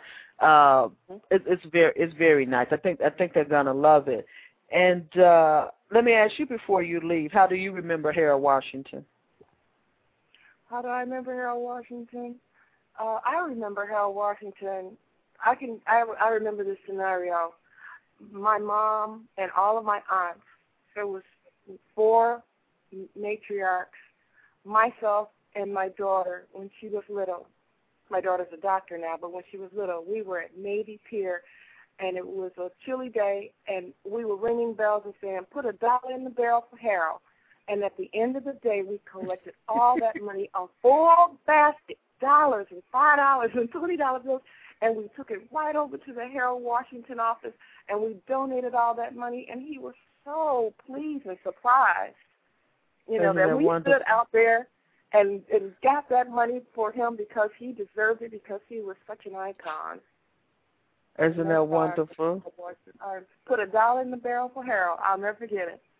It's very nice. I think they're going to love it. And let me ask you before you leave, how do you remember Harold Washington? How do I remember Harold Washington? I remember Harold Washington. I remember this scenario. My mom and all of my aunts, there was 4 matriarchs, myself and my daughter when she was little. My daughter's a doctor now, but when she was little, we were at Navy Pier, and it was a chilly day, and we were ringing bells and saying, "Put $1 in the barrel for Harold." And at the end of the day, we collected all that money on 4 basket dollars and $5 and $20 bills, and we took it right over to the Harold Washington office, and we donated all that money, and he was so pleased and surprised, that we stood out there and got that money for him because he deserved it, because he was such an icon. Isn't that wonderful? I put $1 in the barrel for Harold. I'll never forget it.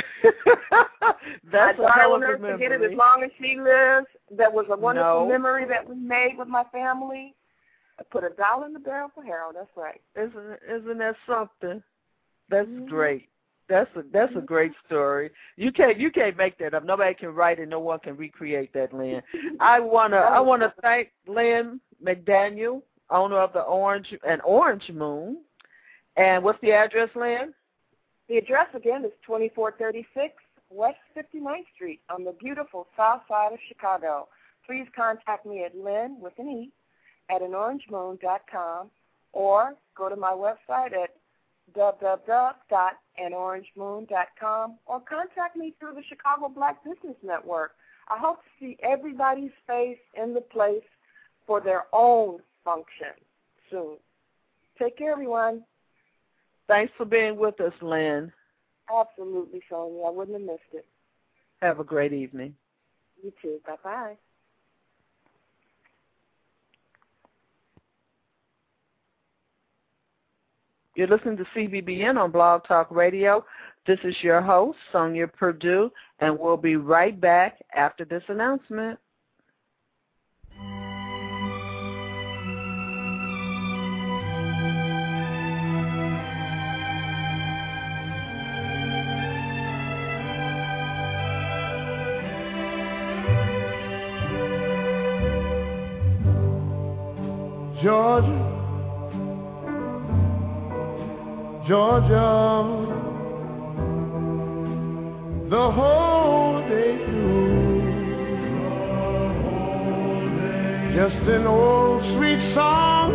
That's a hell of a memory. I will never forget it as long as she lives. That was a wonderful memory that we made with my family. I put $1 in the barrel for Harold. That's right. Isn't that something? That's great. That's a great story. You can't make that up. Nobody can write it. No one can recreate that, Lynn. I wanna thank Lynn McDaniel, owner of the Orange Moon. And what's the address, Lynn? The address, again, is 2436 West 59th Street on the beautiful south side of Chicago. Please contact me at Lynn, with an E, at anorangemoon.com, or go to my website at www.anorangemoon.com, or contact me through the Chicago Black Business Network. I hope to see everybody's face in the place for their own function soon. Take care, everyone. Thanks for being with us, Lynn. Absolutely, Sonia. I wouldn't have missed it. Have a great evening. You too. Bye-bye. You're listening to CBBN on Blog Talk Radio. This is your host, Sonia Perdue, and we'll be right back after this announcement. Georgia, Georgia, the whole day through. Just an old sweet song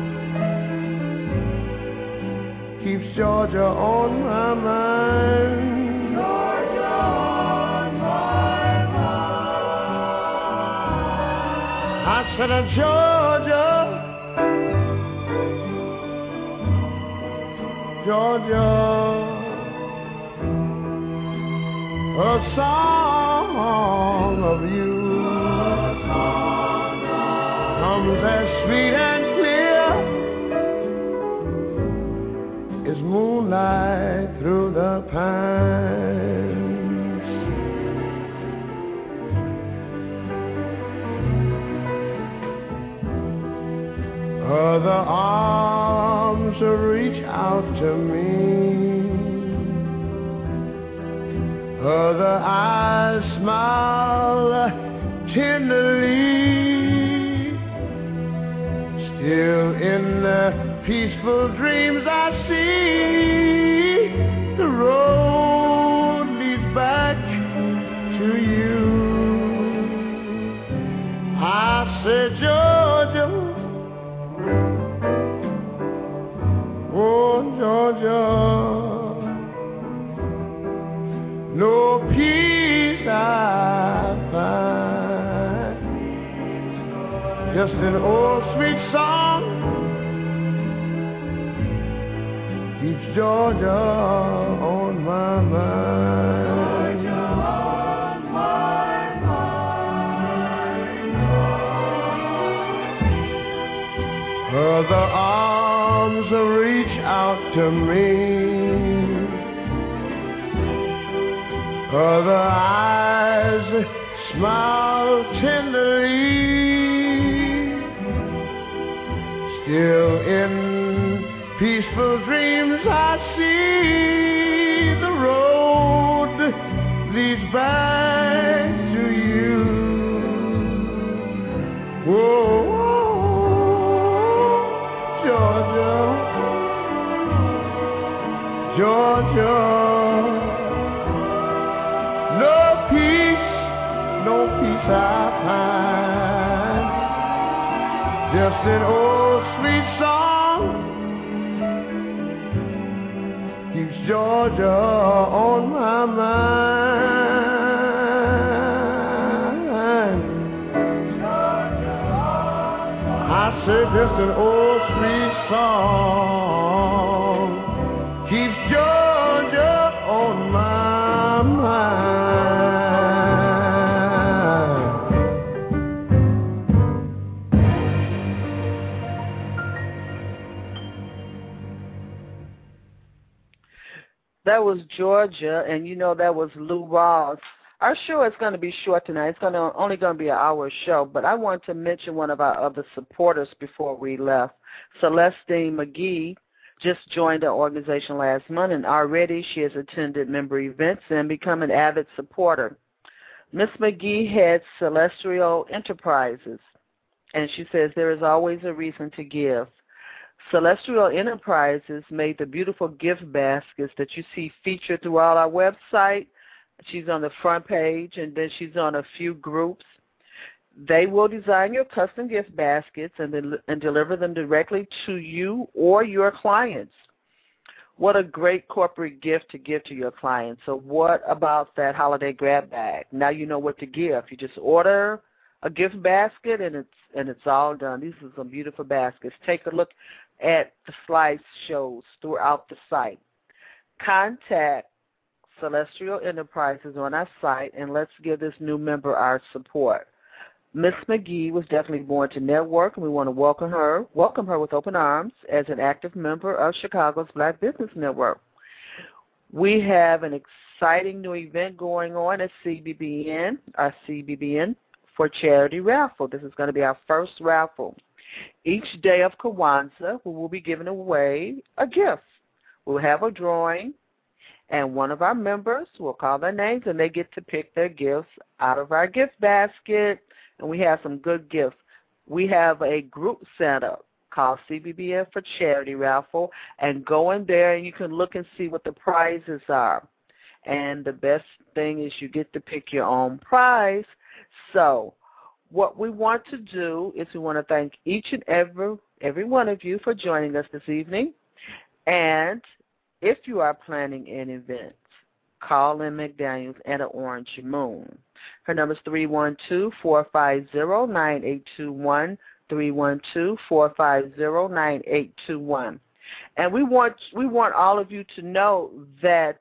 keeps Georgia on my mind. Georgia on my mind. I said, Georgia, Georgia, a song of you comes as sweet and clear as moonlight through the pines. Other arms reach out to me, other eyes smile tenderly. Still in the peaceful dreams I see, the road leads back to you. I say, Georgia, oh Georgia, no peace I find, just an old sweet song keeps Georgia on my mind. Georgia on my mind. Other arms reach out to me, other eyes smile tenderly. Still in peaceful dreams I see, the road leads back to you. Whoa, Georgia, Georgia, no peace I find, just an old sweet song keeps Georgia on my mind. I say just an old sweet song keeps Georgia on my mind. That was Georgia, and you know that was Lou Rawls. Our show is going to be short tonight. It's only going to be an hour show, but I want to mention one of our other supporters before we left. Celestine McGee just joined our organization last month, and already she has attended member events and become an avid supporter. Miss McGee heads Celestial Enterprises, and she says there is always a reason to give. Celestial Enterprises made the beautiful gift baskets that you see featured throughout our website. She's on the front page, and then she's on a few groups. They will design your custom gift baskets and deliver them directly to you or your clients. What a great corporate gift to give to your clients. So what about that holiday grab bag? Now you know what to give. You just order a gift basket, and it's all done. These are some beautiful baskets. Take a look at the slideshows throughout the site. Contact Celestial Enterprises on our site, and let's give this new member our support. Miss McGee was definitely born to network, and we want to welcome her with open arms as an active member of Chicago's Black Business Network. We have an exciting new event going on at CBBN, our CBBN for Charity Raffle. This is going to be our first raffle. Each day of Kwanzaa, we will be giving away a gift. We'll have a drawing, and one of our members will call their names, and they get to pick their gifts out of our gift basket, and we have some good gifts. We have a group set up called CBBN for Charity Raffle, and go in there and you can look and see what the prizes are. And the best thing is you get to pick your own prize. So what we want to do is we want to thank each and every one of you for joining us this evening. And if you are planning an event, call in McDaniels at an Orange Moon. Her number is 312-450-9821, 312-450-9821. And we want all of you to know that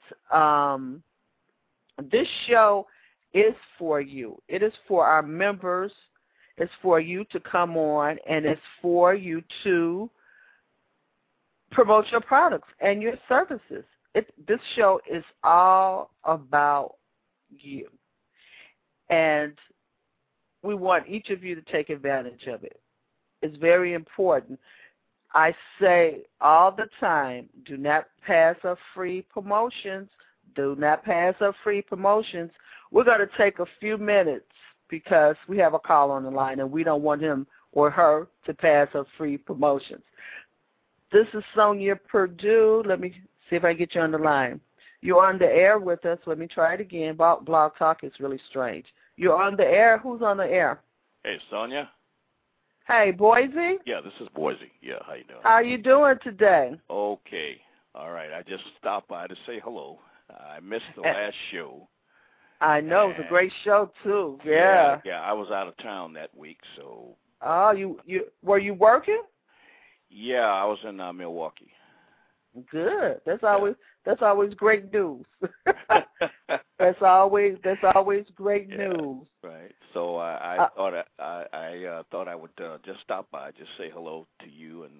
this show is for you. It is for our members. It's for you to come on, and it's for you to promote your products and your services. This show is all about you. And we want each of you to take advantage of it. It's very important. I say all the time, do not pass up free promotions. Do not pass up free promotions. We're going to take a few minutes because we have a call on the line and we don't want him or her to pass up free promotions. This is Sonia Purdue. Let me see if I can get you on the line. You're on the air with us. Let me try it again. Blog Talk is really strange. You're on the air. Who's on the air? Hey, Sonia. Hey, Boise? Yeah, this is Boise. Yeah, how you doing? How you doing today? Okay. All right. I just stopped by to say hello. I missed the last show. I know. It was a great show, too. Yeah. Yeah, I was out of town that week, so. Oh, you were you working? Yeah, I was in Milwaukee. Good. That's always great news. That's always great news. Right. So I thought I would just stop by, just say hello to you and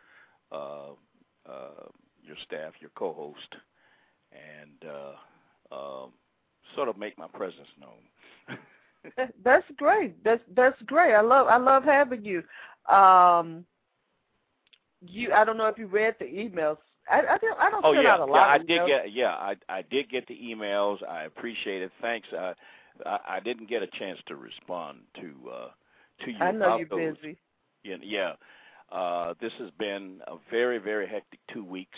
your staff, your co-host, and sort of make my presence known. That's great. That's great. I love having you. I don't know if you read the emails. I don't send out a lot of emails. I did get the emails. I appreciate it. Thanks. I didn't get a chance to respond to you. I know you're busy. Yeah. This has been a very, very hectic 2 weeks.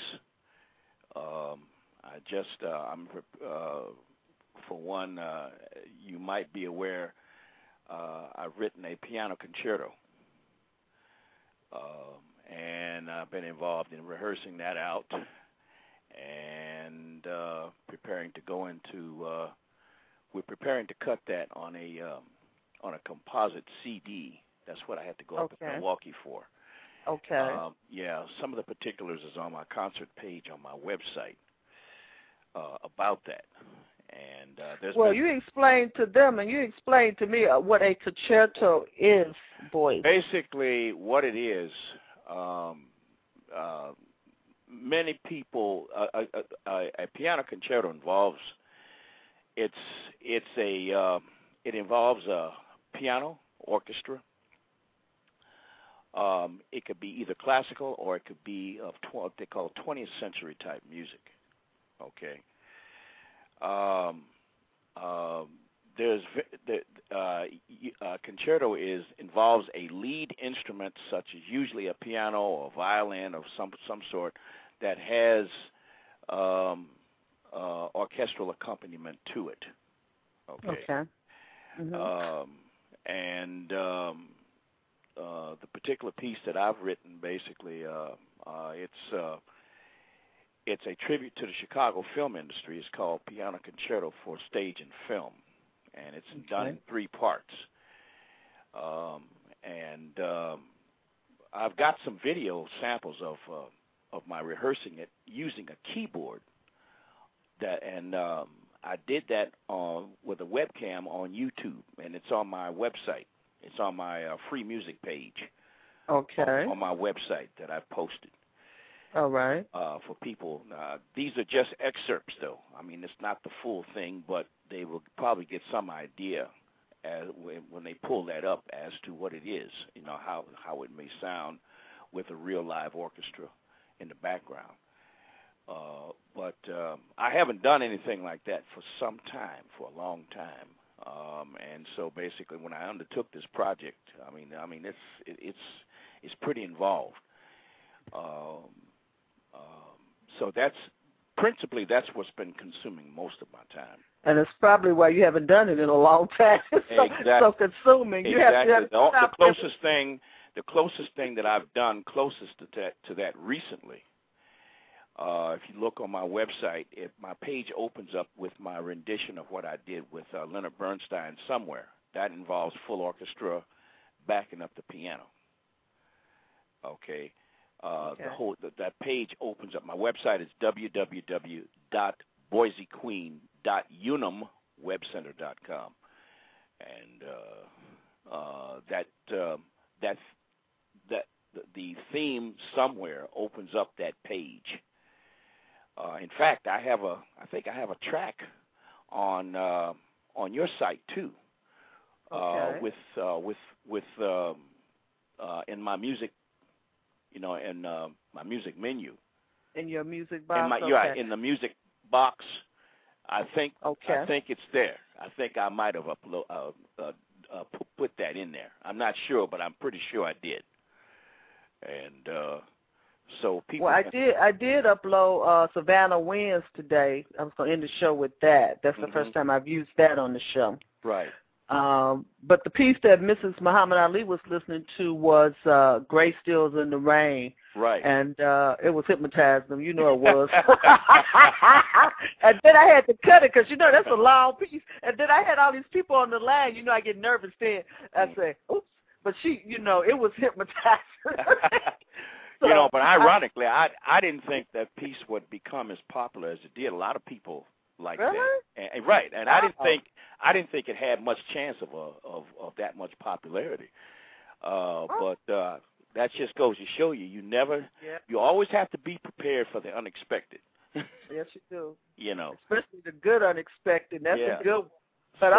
For one, you might be aware, I've written a piano concerto. And I've been involved in rehearsing that out and preparing to go into. We're preparing to cut that on a composite CD. That's what I had to go up to Milwaukee for. Okay. Yeah, some of the particulars is on my concert page on my website about that. And you explained to them and you explained to me what a concerto is, boys. Basically, what it is. Many people, a piano concerto involves it involves a piano orchestra. It could be either classical or it could be of what they call 20th century type music. Okay. Concerto involves a lead instrument, such as usually a piano or violin of some sort, that has orchestral accompaniment to it. Okay. Mm-hmm. The particular piece that I've written, basically, it's a tribute to the Chicago film industry. It's called Piano Concerto for Stage and Film, and it's done in 3 parts. I've got some video samples of my rehearsing it using a keyboard. I did that with a webcam on YouTube, and it's on my website. It's on my free music page. Okay. On my website that I've posted. All right. For people. These are just excerpts, though. I mean, it's not the full thing, but they will probably get some idea when they pull that up as to what it is, how it may sound with a real live orchestra in the background. But I haven't done anything like that for some time, for a long time. And so basically when I undertook this project, I mean it's pretty involved. So that's what's been consuming most of my time. And it's probably why you haven't done it in a long time. So consuming. Exactly. You have the closest thing that I've done closest to that recently. If you look on my website, my page opens up with my rendition of what I did with Leonard Bernstein, Somewhere. That involves full orchestra backing up the piano. Okay. That page opens up. My website is www.boisequeen.unumwebcenter.com, and the theme Somewhere opens up that page. In fact, I think I have a track on your site too. With in my music, in my music menu. In your music box. In the music box. I think it's there. I think I might have put that in there. I'm not sure, but I'm pretty sure I did. And so people. Well, I did upload Savannah Wins today. I was going to end the show with that. That's the first time I've used that on the show. Right. But the piece that Mrs. Muhammad Ali was listening to was Gray Stills in the Rain. Right. And it was hypnotizing. You know it was. And then I had to cut it because, that's a long piece. And then I had all these people on the line. I get nervous then. I say, oops. But she, it was hypnotizing. So, but ironically, I didn't think that piece would become as popular as it did. A lot of people like really? that. And right. And I didn't think it had much chance of that much popularity. But that just goes to show you, you always have to be prepared for the unexpected. Yes, you do. Especially the good unexpected. That's a good one. But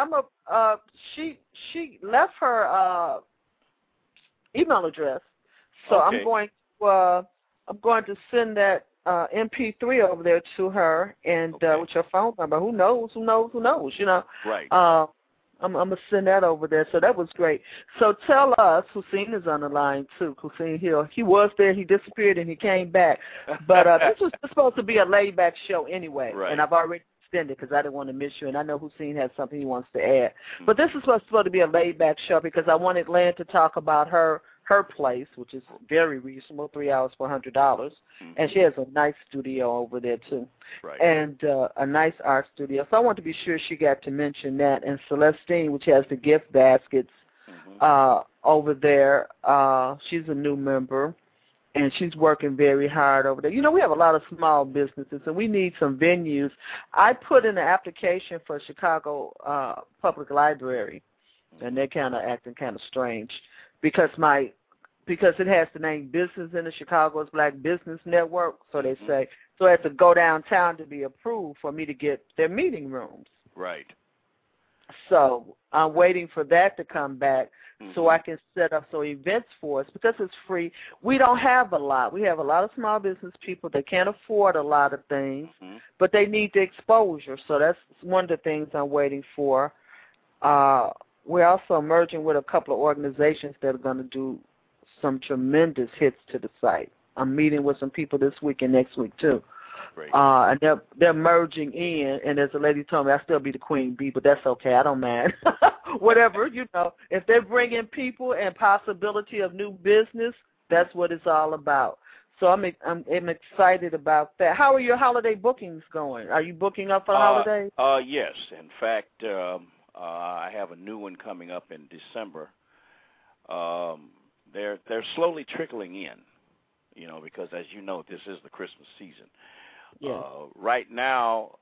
she left her email address, so okay. I'm going to send that MP3 over there to her, and with your phone number. Who knows? Right. I'm going to send that over there. So that was great. So tell us, Hussein is on the line too. Hussein Hill. He was there. He disappeared and he came back. But this was supposed to be a laid-back show anyway, right. And I've already extended because I didn't want to miss you, and I know Hussein has something he wants to add. But this is supposed to be a laid-back show because I wanted Lan to talk about her place, which is very reasonable, 3 hours for $100, and she has a nice studio over there too, right. And a nice art studio. So I want to be sure she got to mention that. And Celestine, which has the gift baskets over there, she's a new member, and she's working very hard over there. We have a lot of small businesses, and we need some venues. I put in an application for Chicago Public Library, and they're kind of acting kind of strange because it has the name Business in the Chicago's Black Business Network, so they say. So I have to go downtown to be approved for me to get their meeting rooms. Right. So I'm waiting for that to come back so I can set up events for us because it's free. We don't have a lot. We have a lot of small business people that can't afford a lot of things, but they need the exposure. So that's one of the things I'm waiting for. We're also merging with a couple of organizations that are going to do some tremendous hits to the site. I'm meeting with some people this week and next week too. Great. And they're merging in, and as a lady told me, I'll still be the queen bee, but that's okay. I don't mind. Whatever, if they're bringing people and possibility of new business, that's what it's all about. So I'm excited about that. How are your holiday bookings going? Are you booking up for holidays? Yes. In fact, I have a new one coming up in December. They're slowly trickling in, because as you know, this is the Christmas season. Yes. Right now,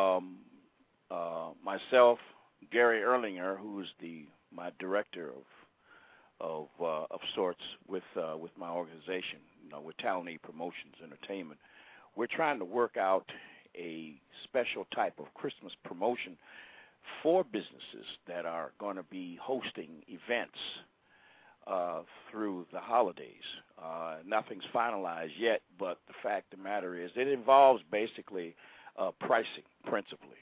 myself, Gary Erlinger, who's my director of sorts with my organization, with Talent E Promotions Entertainment, we're trying to work out a special type of Christmas promotion for businesses that are going to be hosting events through the holidays. Nothing's finalized yet, but the fact of the matter is it involves basically pricing principally.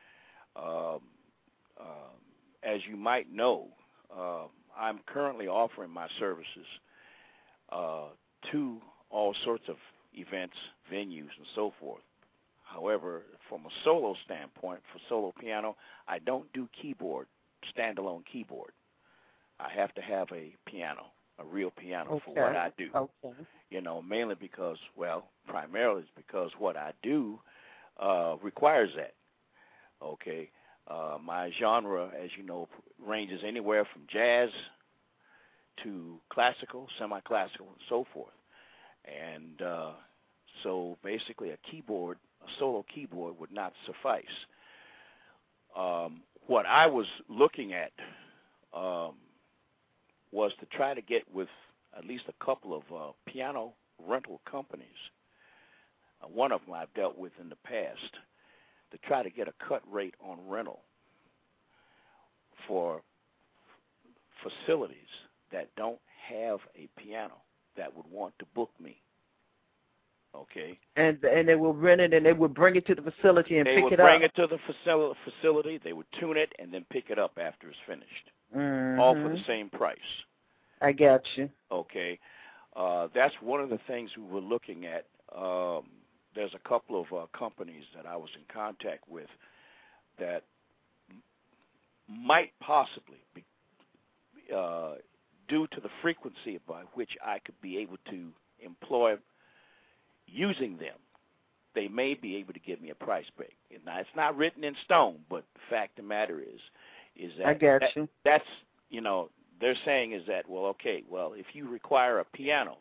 As you might know, I'm currently offering my services to all sorts of events, venues, and so forth. However, from a solo standpoint, for solo piano, I don't do keyboard, standalone keyboard. I have to have a piano, a real piano for what I do. Okay. You know, mainly because, well, primarily it's because what I do requires that. Okay. My genre, as you know, ranges anywhere from jazz to classical, semi-classical, and so forth. And so basically a keyboard, a solo keyboard would not suffice. What I was looking at was to try to get with at least a couple of piano rental companies. One of them I've dealt with in the past, to try to get a cut rate on rental for facilities that don't have a piano that would want to book me. Okay. And they will rent it, and they would bring it to the facility and pick it up. They would bring it to the facility. They would tune it and then pick it up after it's finished, all for the same price. I got you. Okay. That's one of the things we were looking at. There's a couple of companies that I was in contact with that might possibly be, due to the frequency by which I could be able to employ using them, they may be able to give me a price break. Now, it's not written in stone, but the fact of the matter is that I got you. That's, you know, they're saying is that, well, okay, well, if you require a piano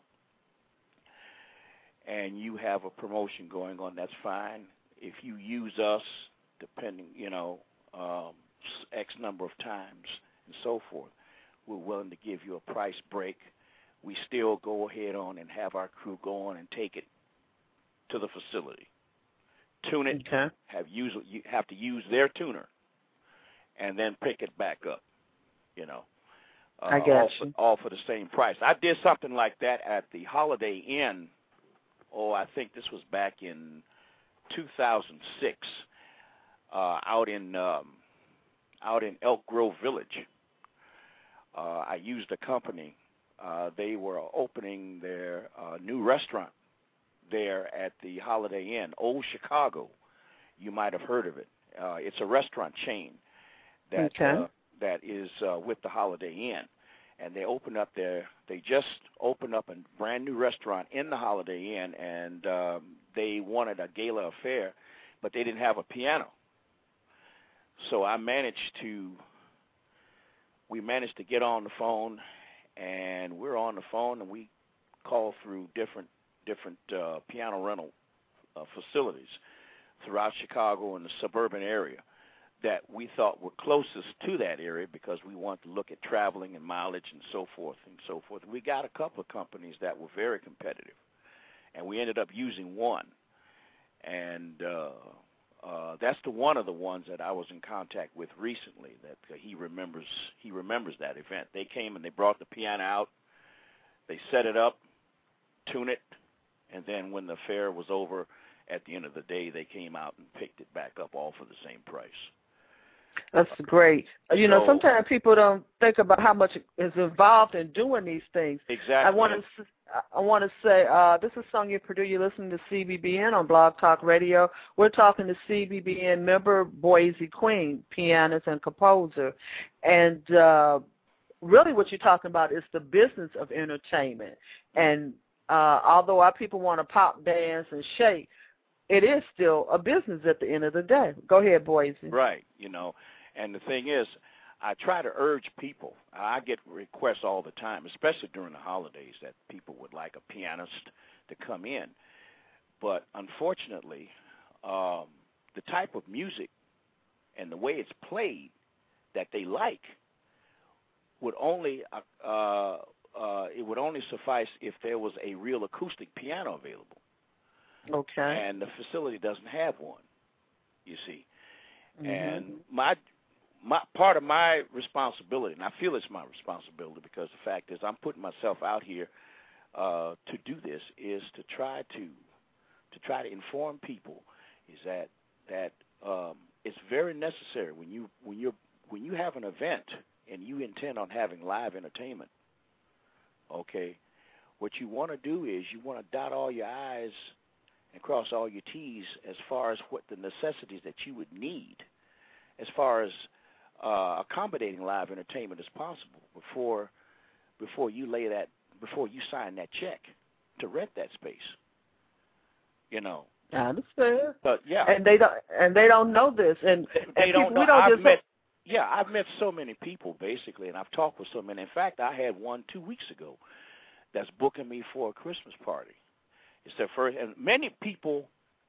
and you have a promotion going on, that's fine. If you use us, depending, you know, X number of times and so forth, we're willing to give you a price break. We still go ahead on and have our crew go on and take it to the facility, tune it, you have to use their tuner, and then pick it back up, you know. I got you. All for the same price. I did something like that at the Holiday Inn. I think this was back in 2006, out in Elk Grove Village. I used a company. They were opening their new restaurant there at the Holiday Inn, Old Chicago. You might have heard of it. It's a restaurant chain that that is with the Holiday Inn, and they opened up they just opened up a brand new restaurant in the Holiday Inn, and they wanted a gala affair, but they didn't have a piano. So we managed to get on the phone, and we're on the phone, and we call through different piano rental facilities throughout Chicago and the suburban area that we thought were closest to that area, because we wanted to look at traveling and mileage and so forth and so forth. We got a couple of companies that were very competitive, and we ended up using one. And that's one of the ones that I was in contact with recently, that he remembers that event. They came and they brought the piano out, they set it up, tune it, and then when the fair was over, at the end of the day, they came out and picked it back up, all for the same price. That's great. You know, sometimes people don't think about how much is involved in doing these things. Exactly. I want to say, this is Sonia Perdue. You're listening to CBBN on Blog Talk Radio. We're talking to CBBN member Boise Queen, pianist and composer. And really what you're talking about is the business of entertainment. And although our people want to pop, dance, and shake, it is still a business at the end of the day. Go ahead, Boise. Right, you know, and the thing is, I try to urge people. I get requests all the time, especially during the holidays, that people would like a pianist to come in. But unfortunately, the type of music and the way it's played that they like would only it would only suffice if there was a real acoustic piano available. Okay. And the facility doesn't have one, you see. Mm-hmm. And my part of my responsibility, and I feel it's my responsibility because the fact is I'm putting myself out here to do this, is to try to inform people is that it's very necessary when you have an event and you intend on having live entertainment. Okay, what you want to do is you want to dot all your I's and cross all your T's as far as what the necessities that you would need as far as accommodating live entertainment as possible before you sign that check to rent that space. You know. I understand. But yeah. And they don't know this, and they don't know. I've met so many people basically, and I've talked with so many. In fact, I had one 2 weeks ago that's booking me for a Christmas party. It's their first, and many people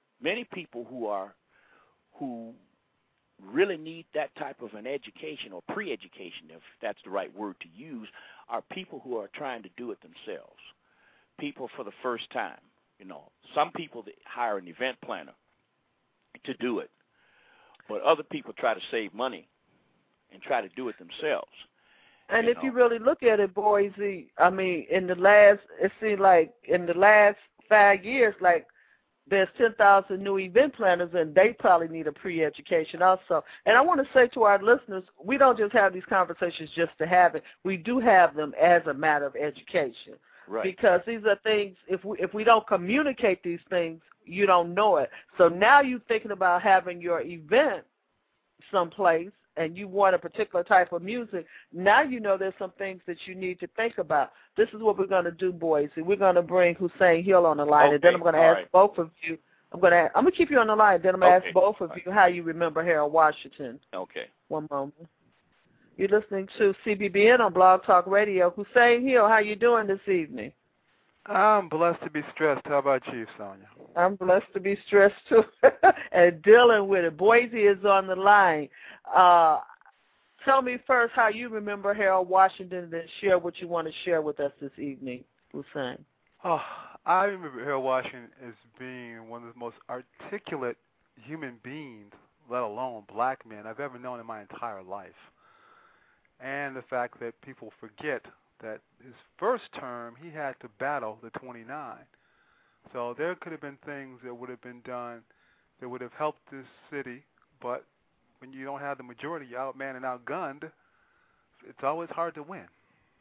who really need that type of an education or pre-education, if that's the right word to use, are people who are trying to do it themselves. People for the first time. You know, some people that hire an event planner to do it, but other people try to save money and try to do it themselves. And if you really look at it, Boise, I mean, it seems like in the last 5 years, like there's 10,000 new event planners, and they probably need a pre-education also. And I want to say to our listeners, we don't just have these conversations just to have it. We do have them as a matter of education. Right. Because these are things, if we don't communicate these things, you don't know it. So now you're thinking about having your event someplace, and you want a particular type of music, now you know there's some things that you need to think about. This is what we're going to do, Boise. We're going to bring Hussein Hill on the line, okay. And then I'm going to ask both of you. I'm going to keep you on the line, then I'm going to ask both of you how you remember Harold Washington. Okay. One moment. You're listening to CBBN on Blog Talk Radio. Hussein Hill, how you doing this evening? I'm blessed to be stressed. How about you, Sonia? I'm blessed to be stressed, too, and dealing with it. Boise is on the line. Tell me first how you remember Harold Washington, then share what you want to share with us this evening, Hussein. Oh, I remember Harold Washington as being one of the most articulate human beings, let alone black men, I've ever known in my entire life. And the fact that people forget that his first term, he had to battle the 29. So there could have been things that would have been done that would have helped this city, but when you don't have the majority, you're outmanned and outgunned, it's always hard to win.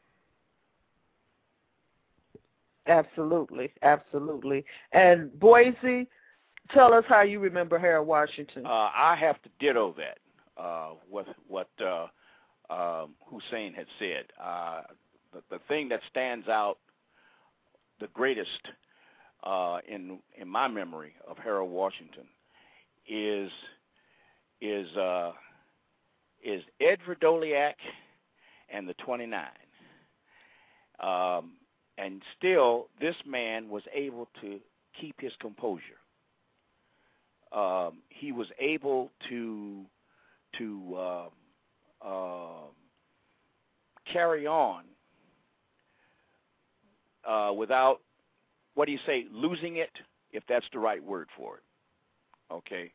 Absolutely, absolutely. And Boise, tell us how you remember Harold Washington. I have to ditto that, what Hussein had said. The thing that stands out the greatest in my memory of Harold Washington is Ed Verdoliak and the 29. And still, this man was able to keep his composure. He was able to carry on without, what do you say, losing it, if that's the right word for it. Okay.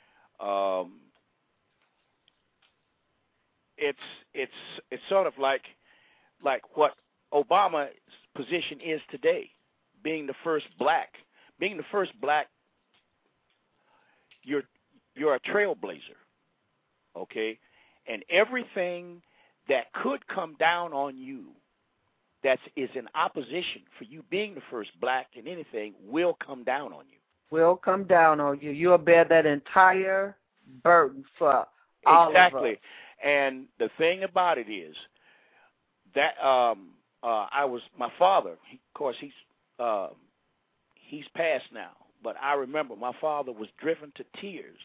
It's sort of like what Obama's position is today, being the first black. Being the first black, you're a trailblazer, okay? And everything that could come down on you that is in opposition for you being the first black in anything will come down on you. Will come down on you. You'll bear that entire burden for all of us. Exactly. And the thing about it is that my father, of course, he's passed now, but I remember my father was driven to tears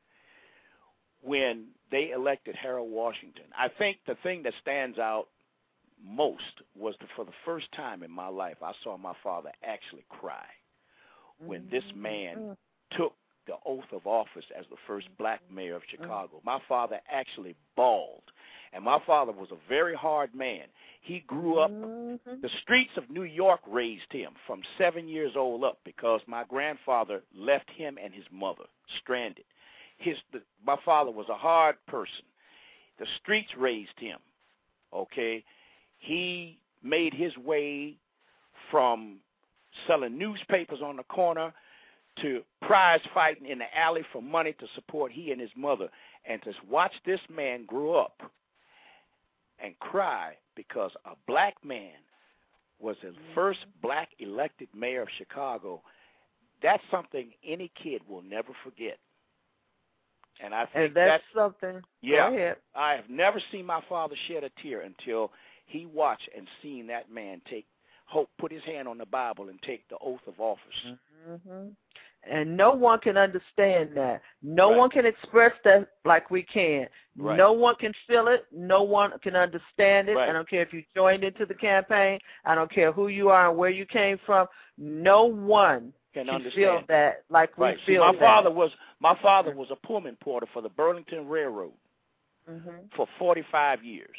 when they elected Harold Washington. I think the thing that stands out most was for the first time in my life, I saw my father actually cry when this man took the oath of office as the first black mayor of Chicago. My father actually bawled, and my father was a very hard man. He grew up, the streets of New York raised him from 7 years old up because my grandfather left him and his mother stranded. My father was a hard person. The streets raised him, okay? He made his way from selling newspapers on the corner to prize fighting in the alley for money to support he and his mother. And to watch this man grow up and cry because a black man was the first black elected mayor of Chicago. That's something any kid will never forget. And I think that's something. Yeah. Go ahead. I have never seen my father shed a tear until he watched and seen that man put his hand on the Bible and take the oath of office. Mm-hmm. And no one can understand that. No Right. one can express that like we can. Right. No one can feel it. No one can understand it. Right. I don't care if you joined into the campaign. I don't care who you are and where you came from. No one can feel understand that like right. we feel See, that. my father was a Pullman porter for the Burlington Railroad for 45 years.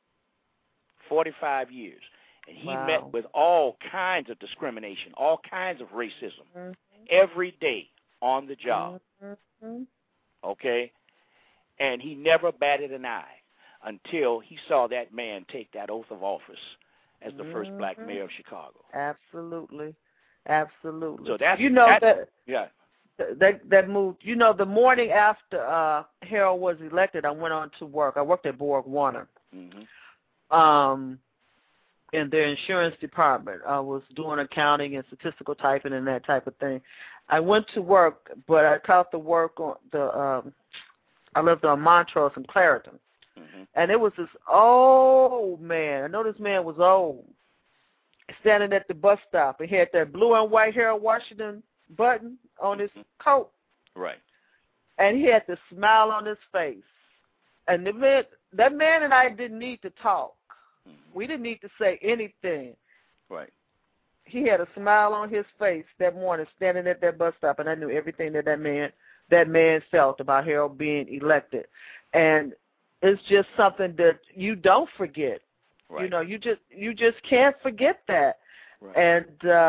45 years. And he met with all kinds of discrimination, all kinds of racism every day on the job. Okay? And he never batted an eye until he saw that man take that oath of office as the first black mayor of Chicago. Absolutely. Absolutely. So that's that moved. You know, the morning after Harold was elected, I went on to work. I worked at Borg Warner. In their insurance department. I was doing accounting and statistical typing and that type of thing. I went to work, but I taught the work on I lived on Montrose and Clariton. And it was this old man. I know this man was old, standing at the bus stop, and he had that blue and white Harold Washington button on his coat. Right. And he had the smile on his face. And that man and I didn't need to talk. We didn't need to say anything. Right. He had a smile on his face that morning, standing at that bus stop, and I knew everything that man felt about Harold being elected. And it's just something that you don't forget. Right. You know, you just can't forget that. Right. And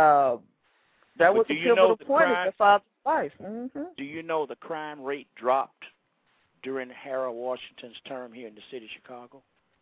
that was a pivotal point in your father's life. Do you know the crime rate dropped during Harold Washington's term here in the city of Chicago?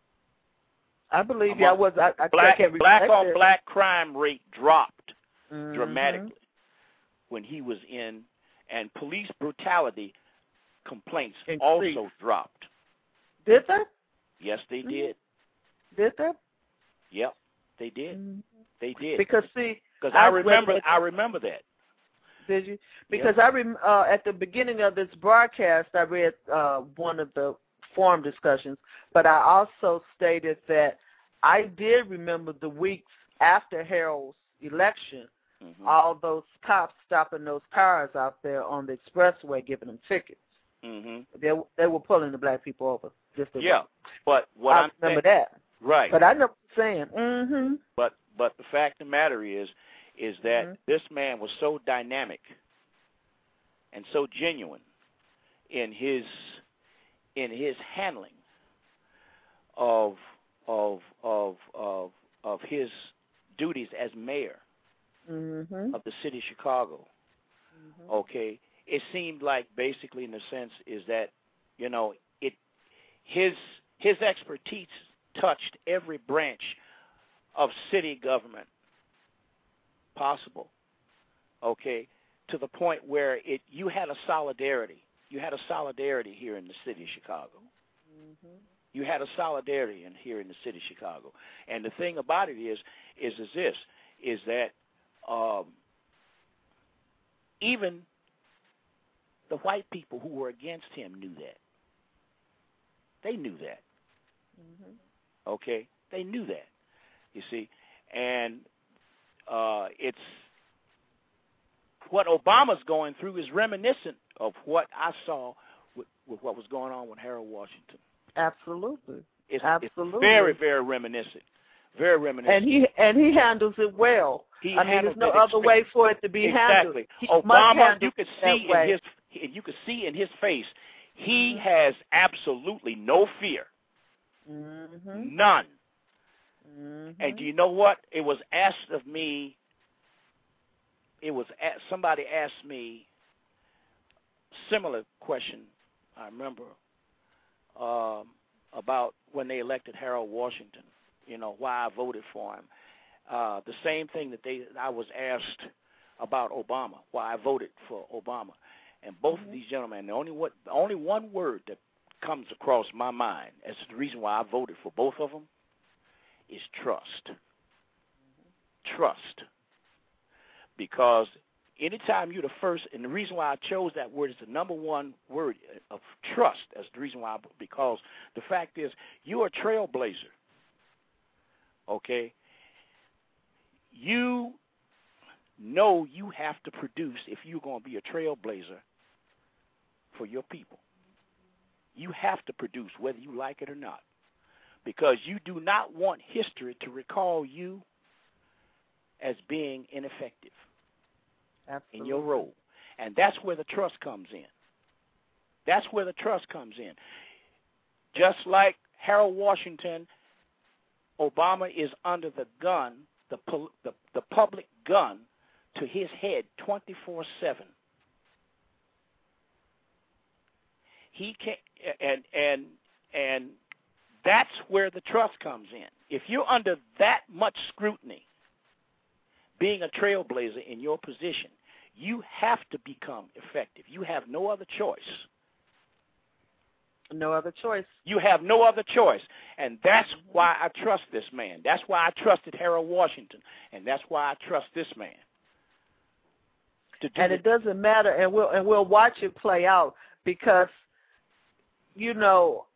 I believe I black on black crime rate dropped dramatically when he was in, and police brutality complaints also dropped. Did they? Yes, they did. Did they? Yep, they did. They did. Because I remember that. Did you? Because at the beginning of this broadcast, I read one of the forum discussions, but I also stated that I did remember the weeks after Harold's election, all those cops stopping those cars out there on the expressway, giving them tickets. They were pulling the black people over. But what I remember that. Right. But I know what you're saying. But the fact of the matter is that this man was so dynamic and so genuine in his handling of his duties as mayor of the city of Chicago. Okay, it seemed like basically, in a sense, is that his expertise touched every branch of city government possible. Okay, to the point where you had a solidarity. You had a solidarity here in the city of Chicago. You had a solidarity here in the city of Chicago. And the thing about it is that even the white people who were against him knew that. They knew that. Okay? They knew that, you see. And it's what Obama's going through is reminiscent of what I saw with what was going on with Harold Washington. Absolutely. It's very, very reminiscent. Very reminiscent. And he handles it well. There's no other way for it to be handled. Exactly. Obama, you could see in his face, he has absolutely no fear. None. And do you know what? It was asked of me. Somebody asked me similar question. I remember about when they elected Harold Washington. Why I voted for him. The same thing that I was asked about Obama. Why I voted for Obama. And both of these gentlemen, the only one word that comes across my mind as the reason why I voted for both of them is trust. trust, because anytime you're the first, and the reason why I chose that word is the number one word of trust. That's the reason why, because the fact is you're a trailblazer, okay? You know you have to produce if you're going to be a trailblazer for your people. You have to produce whether you like it or not, because you do not want history to recall you as being ineffective. Absolutely. In your role. And that's where the trust comes in. That's where the trust comes in. Just like Harold Washington, Obama is under the gun, the public gun to his head 24/7. He can, and that's where the trust comes in. If you're under that much scrutiny, being a trailblazer in your position, you have to become effective. You have no other choice. No other choice. You have no other choice. And that's why I trust this man. That's why I trusted Harold Washington. And that's why I trust this man. And it doesn't matter, and we'll watch it play out, because we know,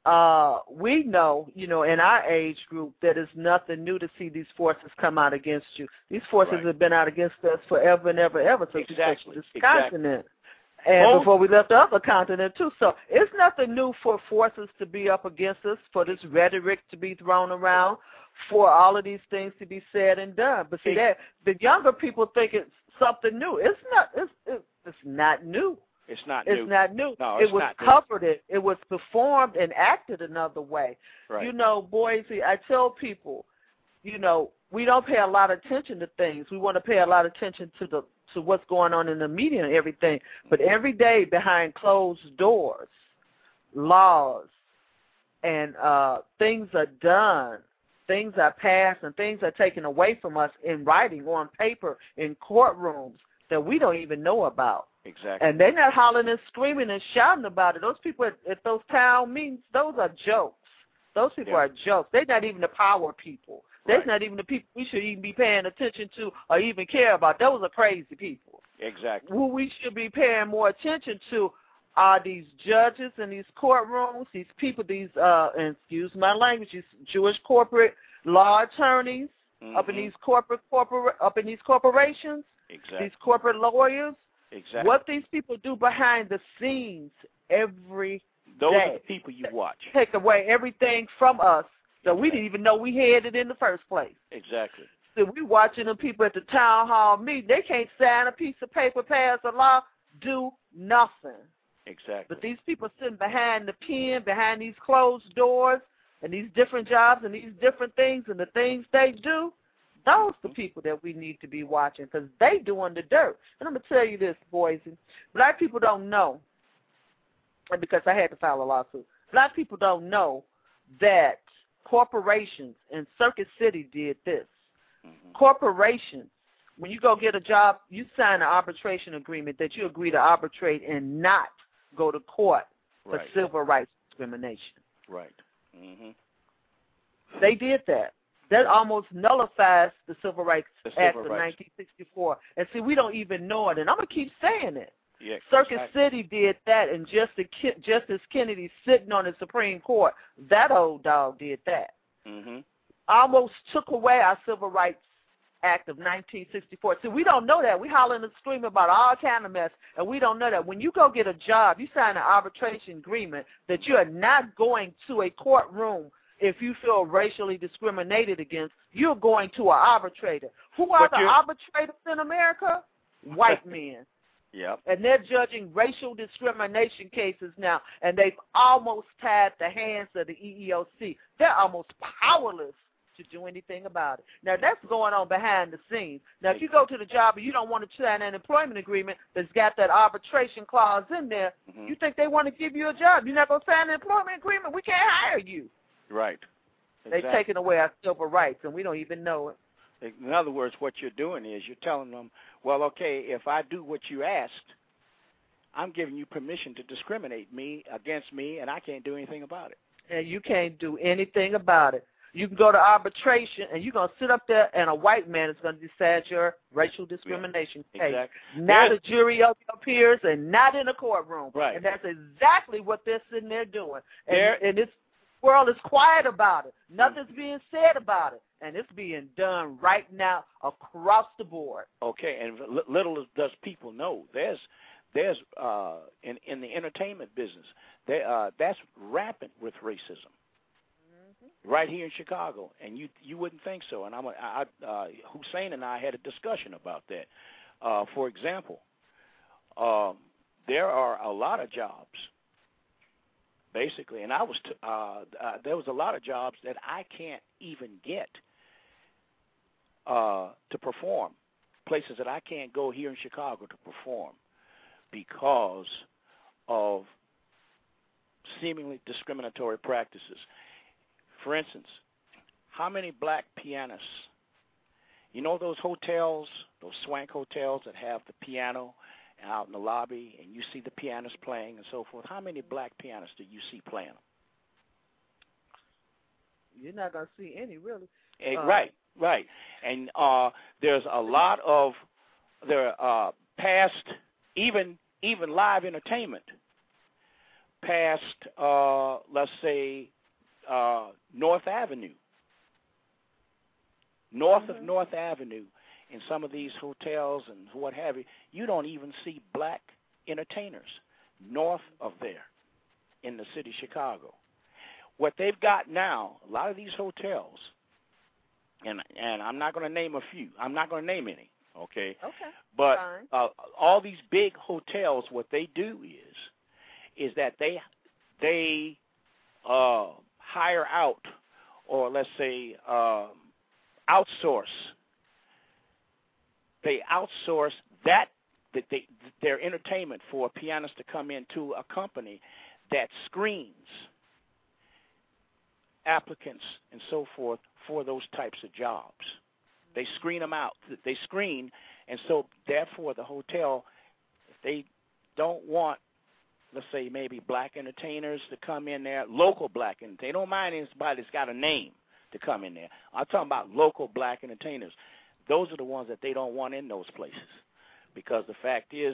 in our age group that it's nothing new to see these forces come out against you. These forces have been out against us forever and ever since we touched this continent. And before we left the other continent, too. So it's nothing new for forces to be up against us, for this rhetoric to be thrown around, for all of these things to be said and done. But see, that the younger people think it's something new. It's not. It's not new. It's not new. It's not new. No, it was covered. It was performed and acted another way. Right. Boise, I tell people, we don't pay a lot of attention to things. We want to pay a lot of attention to what's going on in the media and everything. But every day behind closed doors, laws and things are done. Things are passed and things are taken away from us in writing, on paper, in courtrooms that we don't even know about. Exactly. And they're not hollering and screaming and shouting about it. Those people at those town meetings, those are jokes. Those people are jokes. They're not even the power people. They're not even the people we should even be paying attention to or even care about. Those are crazy people. Exactly. Who we should be paying more attention to are these judges in these courtrooms, these people, these, and excuse my language, these Jewish corporate law attorneys up in these up in these corporations, these corporate lawyers. Exactly. What these people do behind the scenes every Those day. are the people you watch. Take away everything from us that we didn't even know we had it in the first place. Exactly. So we watching the people at the town hall meeting. They can't sign a piece of paper, pass a law, do nothing. Exactly. But these people sitting behind the pen, behind these closed doors, and these different jobs and these different things and the things they do, those are the people that we need to be watching, because they doing the dirt. And I'm going to tell you this, boys. Black people don't know, and because I had to file a lawsuit, black people don't know that corporations, and Circuit City did this. Corporations, when you go get a job, you sign an arbitration agreement that you agree to arbitrate and not go to court for civil rights discrimination. Right. They did that. That almost nullifies the Civil Rights Act of 1964. And see, we don't even know it, and I'm going to keep saying it. Yeah, Circuit City did that, and Justice Kennedy sitting on the Supreme Court, that old dog did that. Almost took away our Civil Rights Act of 1964. See, we don't know that. We hollering and screaming about all kind of mess, and we don't know that. When you go get a job, you sign an arbitration agreement that you are not going to a courtroom if you feel racially discriminated against. You're going to an arbitrator. Who are the arbitrators in America? White men. Yep. And they're judging racial discrimination cases now, and they've almost tied the hands of the EEOC. They're almost powerless to do anything about it. Now, that's going on behind the scenes. Now, if you go to the job and you don't want to sign an employment agreement that's got that arbitration clause in there, you think they want to give you a job. You're not going to sign an employment agreement? We can't hire you. Right. Exactly. They've taken away our civil rights, and we don't even know it. In other words, what you're doing is you're telling them, well, okay, if I do what you asked, I'm giving you permission to discriminate against me, and I can't do anything about it. And you can't do anything about it. You can go to arbitration, and you're going to sit up there, and a white man is going to decide your racial discrimination case. Exactly. Not a jury of your peers and not in a courtroom. Right. And that's exactly what they're sitting there doing. And this world is quiet about it. Nothing's being said about it. And it's being done right now across the board. Okay, and little does people know, there's in the entertainment business, that's rampant with racism. Right here in Chicago, and you wouldn't think so. And Hussein and I had a discussion about that. For example, there are a lot of jobs, basically, and there was a lot of jobs that I can't even get to perform, places that I can't go here in Chicago to perform because of seemingly discriminatory practices. For instance, how many black pianists, you know those hotels, those swank hotels that have the piano out in the lobby and you see the pianist playing and so forth, how many black pianists do you see playing them? You're not going to see any, really. Right. And there's a lot of past, even live entertainment, past, let's say, North Avenue. North of North Avenue, in some of these hotels and what have you, you don't even see black entertainers north of there in the city of Chicago. What they've got now, a lot of these hotels, and I'm not going to name a few. I'm not going to name any, okay? Okay. But all these big hotels, what they do is that they hire out, or let's say outsource. They outsource their entertainment for a pianist to come into a company that screens applicants and so forth for those types of jobs. They screen them out. They screen, and so therefore the hotel, if they don't want, let's say maybe black entertainers to come in there, local black entertainers. They don't mind anybody that's got a name to come in there. I'm talking about local black entertainers. Those are the ones that they don't want in those places, because the fact is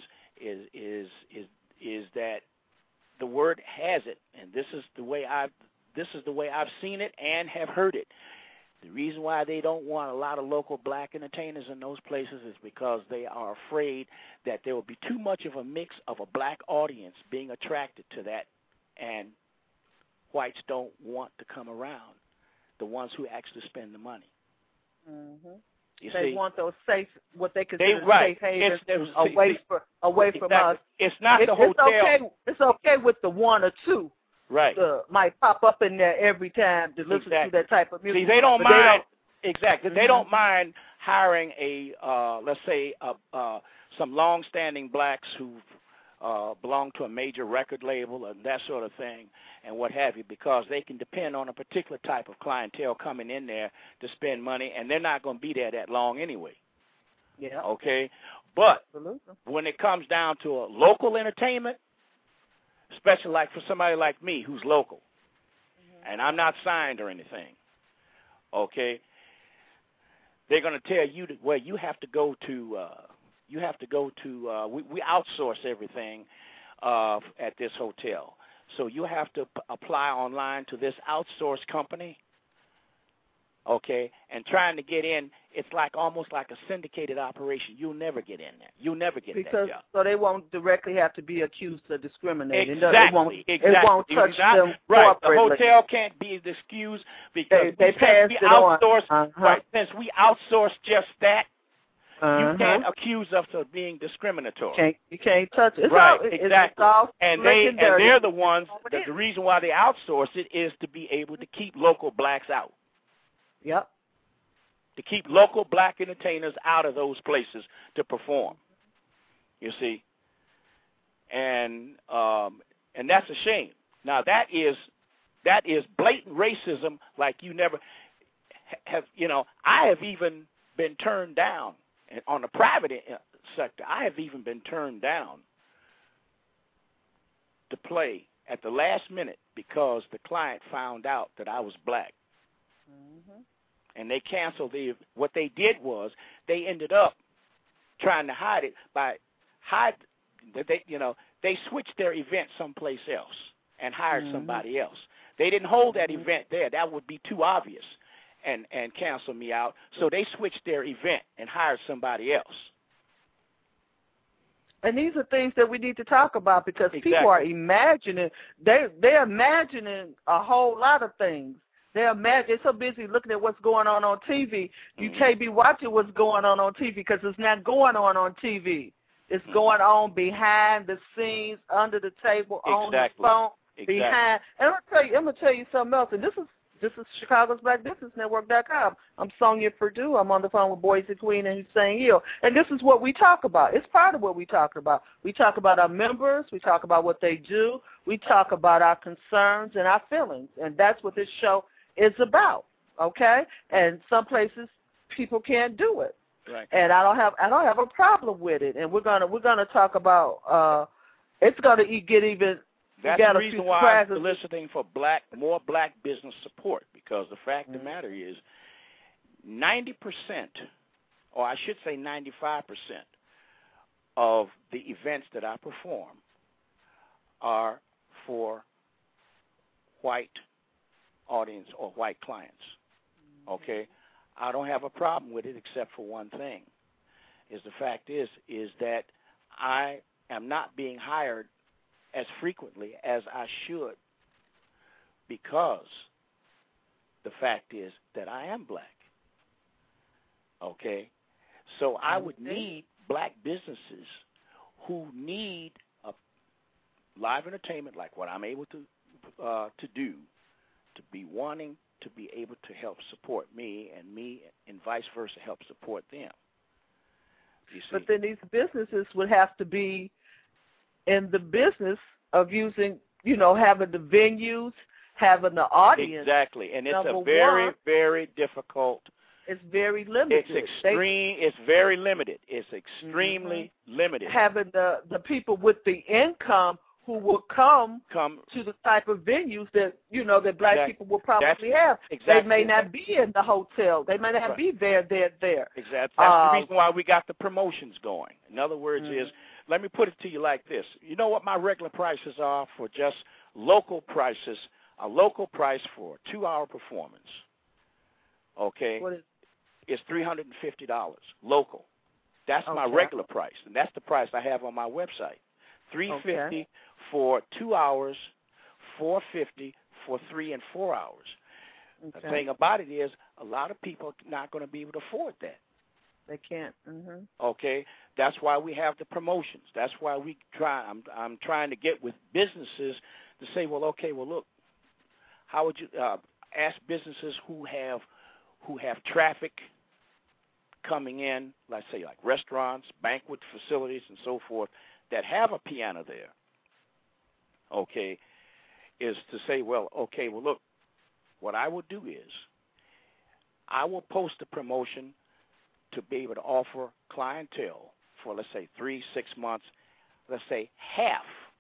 that the word has it, and this is the way I've seen it and have heard it. The reason why they don't want a lot of local black entertainers in those places is because they are afraid that there will be too much of a mix of a black audience being attracted to that, and whites don't want to come around, the ones who actually spend the money. Mm-hmm. They want those safe, what they consider safe havens away from us. It's not the hotel. It's okay with the one or two. Right. Might pop up in there every time to listen to that type of music. See, they don't mind. Exactly. They don't mind hiring let's say, some long-standing blacks who belong to a major record label and that sort of thing and what have you, because they can depend on a particular type of clientele coming in there to spend money, and they're not going to be there that long anyway. Yeah. Okay? But Absolutely. When it comes down to a local entertainment, especially like for somebody like me who's local, and I'm not signed or anything, okay, they're going to tell you that, you have to go to, we outsource everything at this hotel. So you have to apply online to this outsourced company, okay, and trying to get in, it's almost like a syndicated operation. You'll never get in there. You'll never get that job. So they won't directly have to be accused of discriminating. Exactly. It won't touch them right. corporately. The hotel can't be excused because they passed we it outsource. on. Right. Since we outsource just that, you can't accuse us of being discriminatory. You can't touch it. Exactly. And they're the ones. The reason why they outsource it is to be able to keep local blacks out. Yep. To keep local black entertainers out of those places to perform. You see, and that's a shame. Now that is blatant racism, like you never have. I have even been turned down on the private sector. I have even been turned down to play at the last minute because the client found out that I was black. and they canceled what they did was they ended up trying to hide it they switched their event someplace else and hired somebody else. They didn't hold that event there. That would be too obvious and cancel me out. So they switched their event and hired somebody else. And these are things that we need to talk about because Exactly. people are imagining. They're imagining a whole lot of things. They're so busy looking at what's going on TV. You can't be watching what's going on TV because it's not going on TV. It's going on behind the scenes, under the table, on the phone, behind. And I'm gonna tell you something else. And this is Chicago's BlackBusinessNetwork.com. I'm Sonia Perdue. I'm on the phone with Boise Queen and Hussein Hill. And this is what we talk about. It's part of what we talk about. We talk about our members. We talk about what they do. We talk about our concerns and our feelings. And that's what this show is about. Okay? And some places people can't do it. Right. And I don't have a problem with it. And we're gonna talk about it's gonna get even. That's the reason why I'm soliciting for more black business support, because the fact of the matter is 90%, or I should say 95%, of the events that I perform are for white audience or white clients. Okay? I don't have a problem with it except for one thing. The fact is that I am not being hired as frequently as I should, because the fact is that I am black. Okay? So I would need black businesses who need a live entertainment like what I'm able to do, to be wanting to be able to help support me and vice versa help support them. You see? But then these businesses would have to be in the business of using, having the venues, having the audience. Exactly, and it's a very, very difficult. It's very limited. It's extreme. It's very limited. It's extremely limited. Having the people with the income who will come to the type of venues that that black people will probably have. Exactly. They may not be in the hotel. They may not be there. Exactly. That's the reason why we got the promotions going. In other words, let me put it to you like this. You know what my regular prices are for just local prices? A local price for a 2-hour performance, okay, is $350 local. That's my regular price, and that's the price I have on my website. $350 for 2 hours, $450 for 3 and 4 hours. The thing about it is, a lot of people are not going to be able to afford that. They can't. Okay, that's why we have the promotions. That's why we try. I'm trying to get with businesses to say, well, look, how would you ask businesses who have traffic coming in, let's say like restaurants, banquet facilities, and so forth, that have a piano there. Okay, is to say, well, look, what I will do is I will post a promotion to be able to offer clientele for, let's say, 3-6 months, let's say half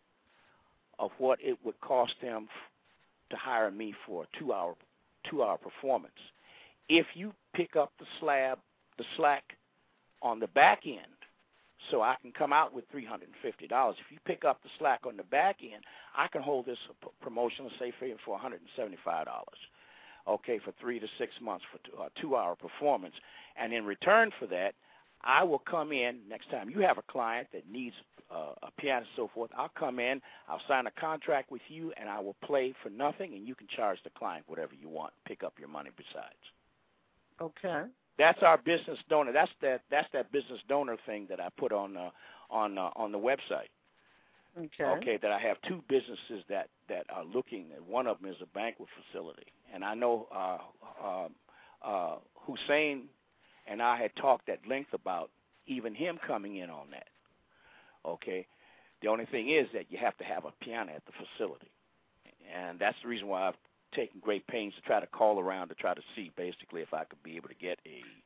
of what it would cost them to hire me for a 2-hour performance. If you pick up the slack on the back end, so I can come out with $350. If you pick up the slack on the back end, I can hold this promotion, let's say, for $175. Okay, for 3 to 6 months for a 2-hour performance. And in return for that, I will come in next time you have a client that needs a piano and so forth. I'll come in, I'll sign a contract with you, and I will play for nothing, and you can charge the client whatever you want. Pick up your money besides. Okay. That's our business donor. That's that business donor thing that I put on the website. Okay. That I have 2 businesses that are looking at. One of them is a banquet facility, and I know Hussein and I had talked at length about even him coming in on that. Okay. The only thing is that you have to have a piano at the facility, and that's the reason why I've taken great pains to try to call around to try to see basically if I could be able to get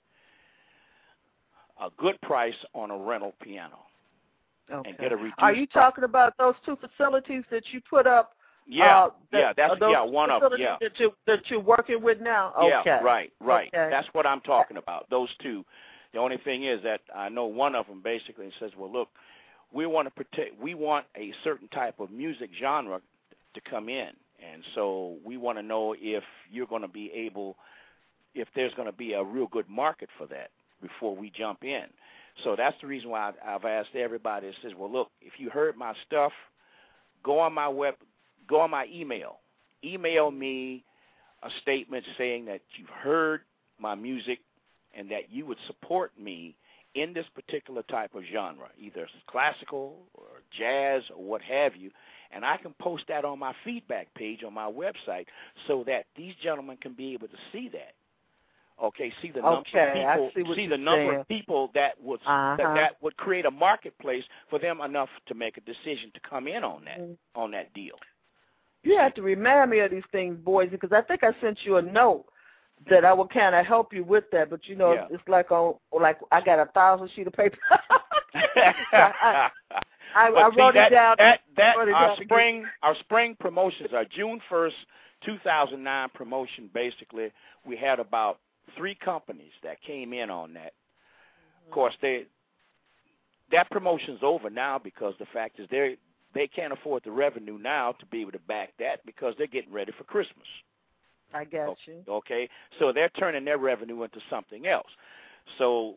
a good price on a rental piano. Okay. And get a reduced Are you talking about those 2 facilities that you put up That's one of them. Yeah, that you're working with now. Yeah, Okay. right. Okay. That's what I'm talking about. Those two. The only thing is that I know one of them basically says, "Well, look, we want a certain type of music genre to come in, and so we want to know if you're going to be able, if there's going to be a real good market for that before we jump in." So that's the reason why I've asked everybody. It says, "Well, look, if you heard my stuff, go on my email. Email me a statement saying that you've heard my music and that you would support me in this particular type of genre, either classical or jazz or what have you, and I can post that on my feedback page on my website so that these gentlemen can be able to see that. Okay, see the number of people, of people that would that would create a marketplace for them enough to make a decision to come in on that deal. You have to remind me of these things, boys, because I think I sent you a note that I would kind of help you with that. But it's like I got 1,000 sheets of paper. I wrote it down. Our spring promotions are June 1st, 2009 promotion. Basically, we had about 3 companies that came in on that. Of course, that promotion's over now because the fact is they can't afford the revenue now to be able to back that because they're getting ready for Christmas. I got you. Okay, so they're turning their revenue into something else. So,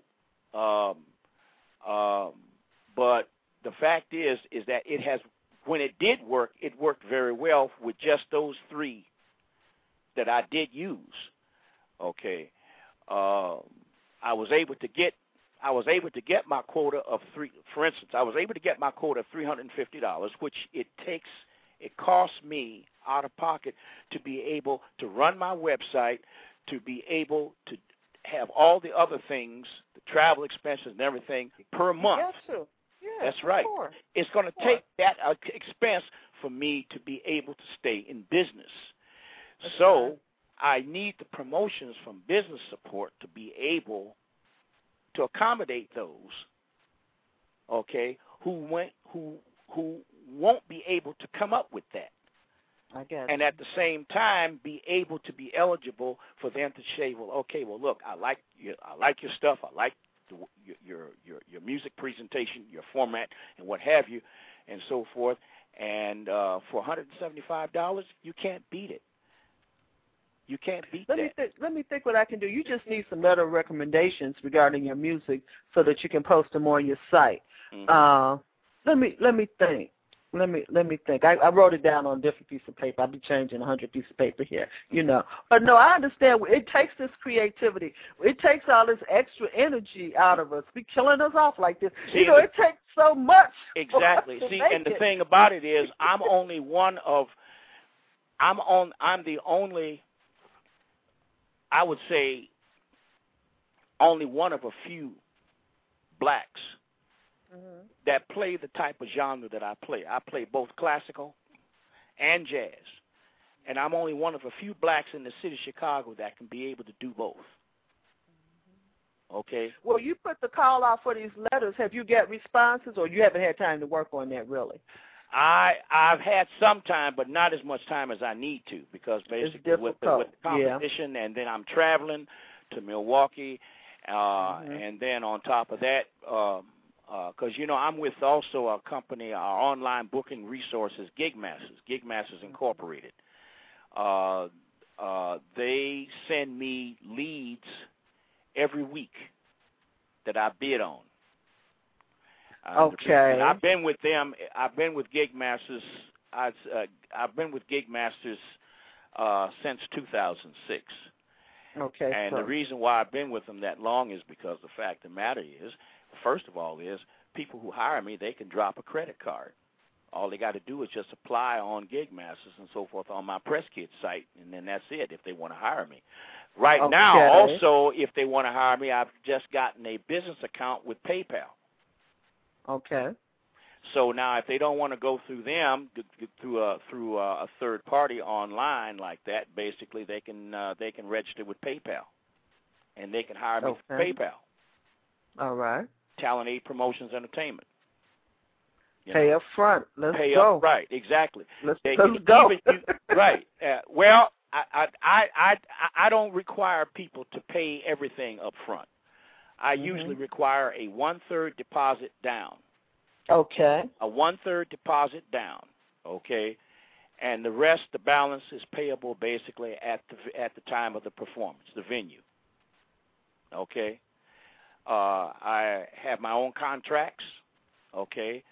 but the fact is that it has, when it did work, it worked very well with just those 3 that I did use. Okay, I was able to get my quota of 3. For instance, I was able to get my quota of $350, which it costs me out of pocket to be able to run my website, to be able to have all the other things, the travel expenses and everything per month. That's right. It's going to take that expense for me to be able to stay in business. So I need the promotions from business support to be able to accommodate those, okay, who won't be able to come up with that. I guess. And at the same time, be able to be eligible for them to say, well, okay, well, look, I like your stuff, I like your music presentation, your format, and what have you, and so forth. And for $175, you can't beat it. You can't beat that. Let me think what I can do. You just need some better recommendations regarding your music so that you can post them on your site. Mm-hmm. Let me think. Let me think. I wrote it down on a different piece of paper. I'll be changing 100 pieces of paper here, But no, I understand. It takes this creativity. It takes all this extra energy out of us. Be killing us off like this. It takes so much. Exactly. And the thing about it is, I'm the only, I would say, only one of a few blacks that play the type of genre that I play. I play both classical and jazz. And I'm only one of a few blacks in the city of Chicago that can be able to do both. Okay? Well, you put the call out for these letters. Have you got responses, or you haven't had time to work on that, really? I've had some time, but not as much time as I need to, because basically with the competition, and then I'm traveling to Milwaukee, and then on top of that, because, I'm with also a company, our online booking resources, Gigmasters Incorporated. They send me leads every week that I bid on. Okay. And I've been with them. I've been with Gigmasters. I've been with Gigmasters since 2006. Okay. And the reason why I've been with them that long is because the fact of the matter is, first of all, is people who hire me, they can drop a credit card. All they got to do is just apply on Gigmasters and so forth on my Press Kit site, and then that's it if they want to hire me. Right now, also, if they want to hire me, I've just gotten a business account with PayPal. Okay. So now, if they don't want to go through them, through a third party online like that, basically they can register with PayPal, and they can hire me through PayPal. All right. Talent Aid Promotions Entertainment. Pay up front. Let's pay go. Up, right, exactly. Let's go. Right. Well, I don't require people to pay everything up front. I usually require a 1/3 deposit down. Okay. A 1/3 deposit down. Okay. And the rest, the balance, is payable basically at the time of the performance, the venue. Okay. I have my own contracts. Okay.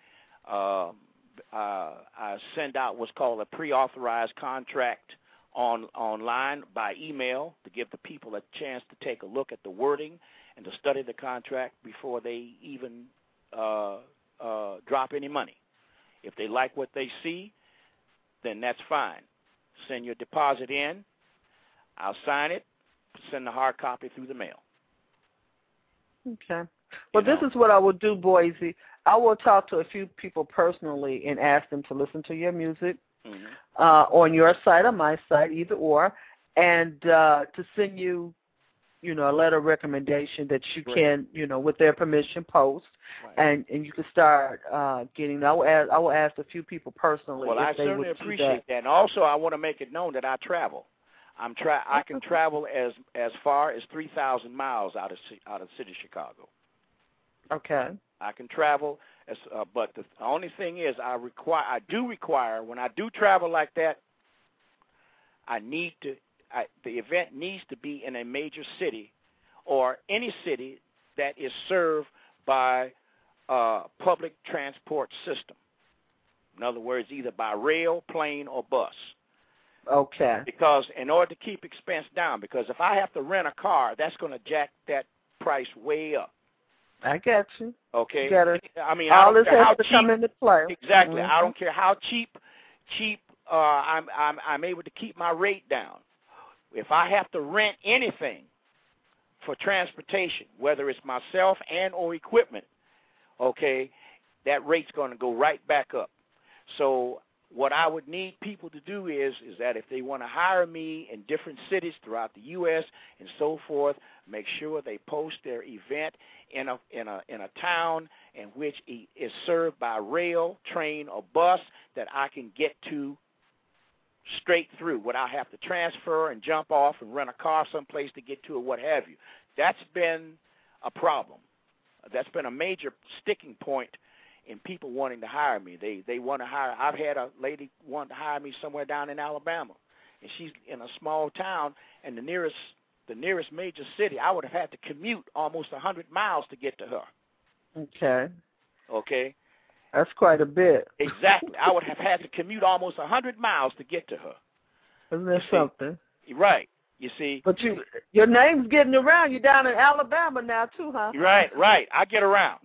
I send out what's called a pre-authorized contract online by email to give the people a chance to take a look at the wording and to study the contract before they even drop any money. If they like what they see, then that's fine. Send your deposit in. I'll sign it, send the hard copy through the mail. Okay. Well, this is what I will do, Boise. I will talk to a few people personally and ask them to listen to your music on your site or my site, either or, and to send you, a letter of recommendation that you can, with their permission, post, and you can start getting. I will ask a few people personally. Well, I certainly appreciate that. And also, I want to make it known that I travel. I can travel as far as 3,000 miles out of the city of Chicago. Okay. I can travel, but the only thing is, I do require when I do travel like that, the event needs to be in a major city or any city that is served by a public transport system. In other words, either by rail, plane, or bus. Okay. Because in order to keep expense down, because if I have to rent a car, that's going to jack that price way up. I get you. Okay. I mean, all this has to come into play. Exactly. I don't care how cheap. I'm able to keep my rate down. If I have to rent anything for transportation, whether it's myself and or equipment, okay, that rate's going to go right back up. So what I would need people to do is that if they want to hire me in different cities throughout the U.S. and so forth, make sure they post their event in a town in which is served by rail, train, or bus that I can get to straight through without having to transfer and jump off and rent a car someplace to get to or what have you. That's been a problem. That's been a major sticking point in people wanting to hire me. They want to hire. I've had a lady want to hire me somewhere down in Alabama, and she's in a small town, and the nearest major city, I would have had to commute almost 100 miles to get to her. Okay. Okay. That's quite a bit. Exactly. I would have had to commute almost 100 miles to get to her. Isn't that something? Right. You see. But your name's getting around. You're down in Alabama now, too, huh? Right. I get around.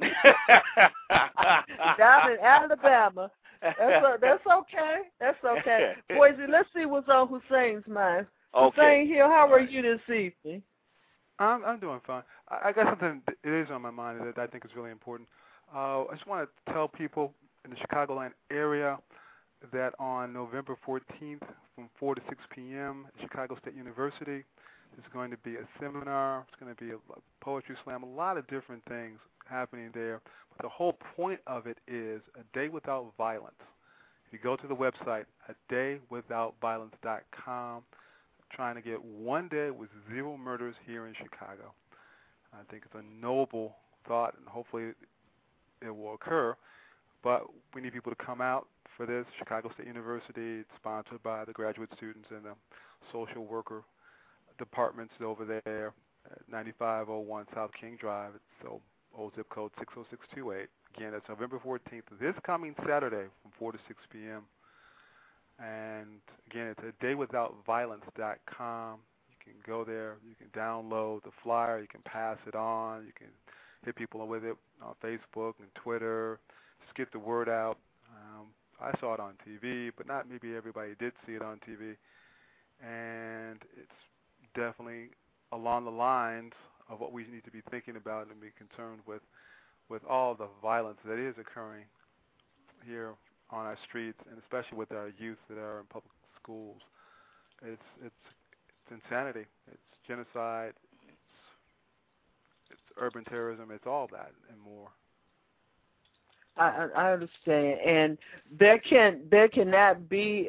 Down in Alabama. That's okay. That's okay. Boise, let's see what's on Hussein's mind. Okay. Hussein Hill, how are you this evening? I'm doing fine. I got something that is on my mind that I think is really important. I just want to tell people in the Chicagoland area that on November 14th from 4 to 6 p.m. at Chicago State University, there's going to be a seminar. It's going to be a poetry slam, a lot of different things happening there. But the whole point of it is a day without violence. If you go to the website, adaywithoutviolence.com, trying to get one day with 0 murders here in Chicago. I think it's a noble thought, and hopefully it will occur. But we need people to come out for this. Chicago State University, it's sponsored by the graduate students and the social worker departments over there at 9501 South King Drive. It's old zip code 60628. Again, that's November 14th, this coming Saturday from 4 to 6 p.m. And again, it's adaywithoutviolence.com. You can go there. You can download the flyer. You can pass it on. You can hit people with it on Facebook and Twitter. Just get the word out. I saw it on TV, but not maybe everybody did see it on TV. And it's definitely along the lines of what we need to be thinking about and be concerned with all the violence that is occurring here on our streets, and especially with our youth that are in public schools. It's insanity. It's genocide. It's urban terrorism. It's all that and more. I understand, and there cannot be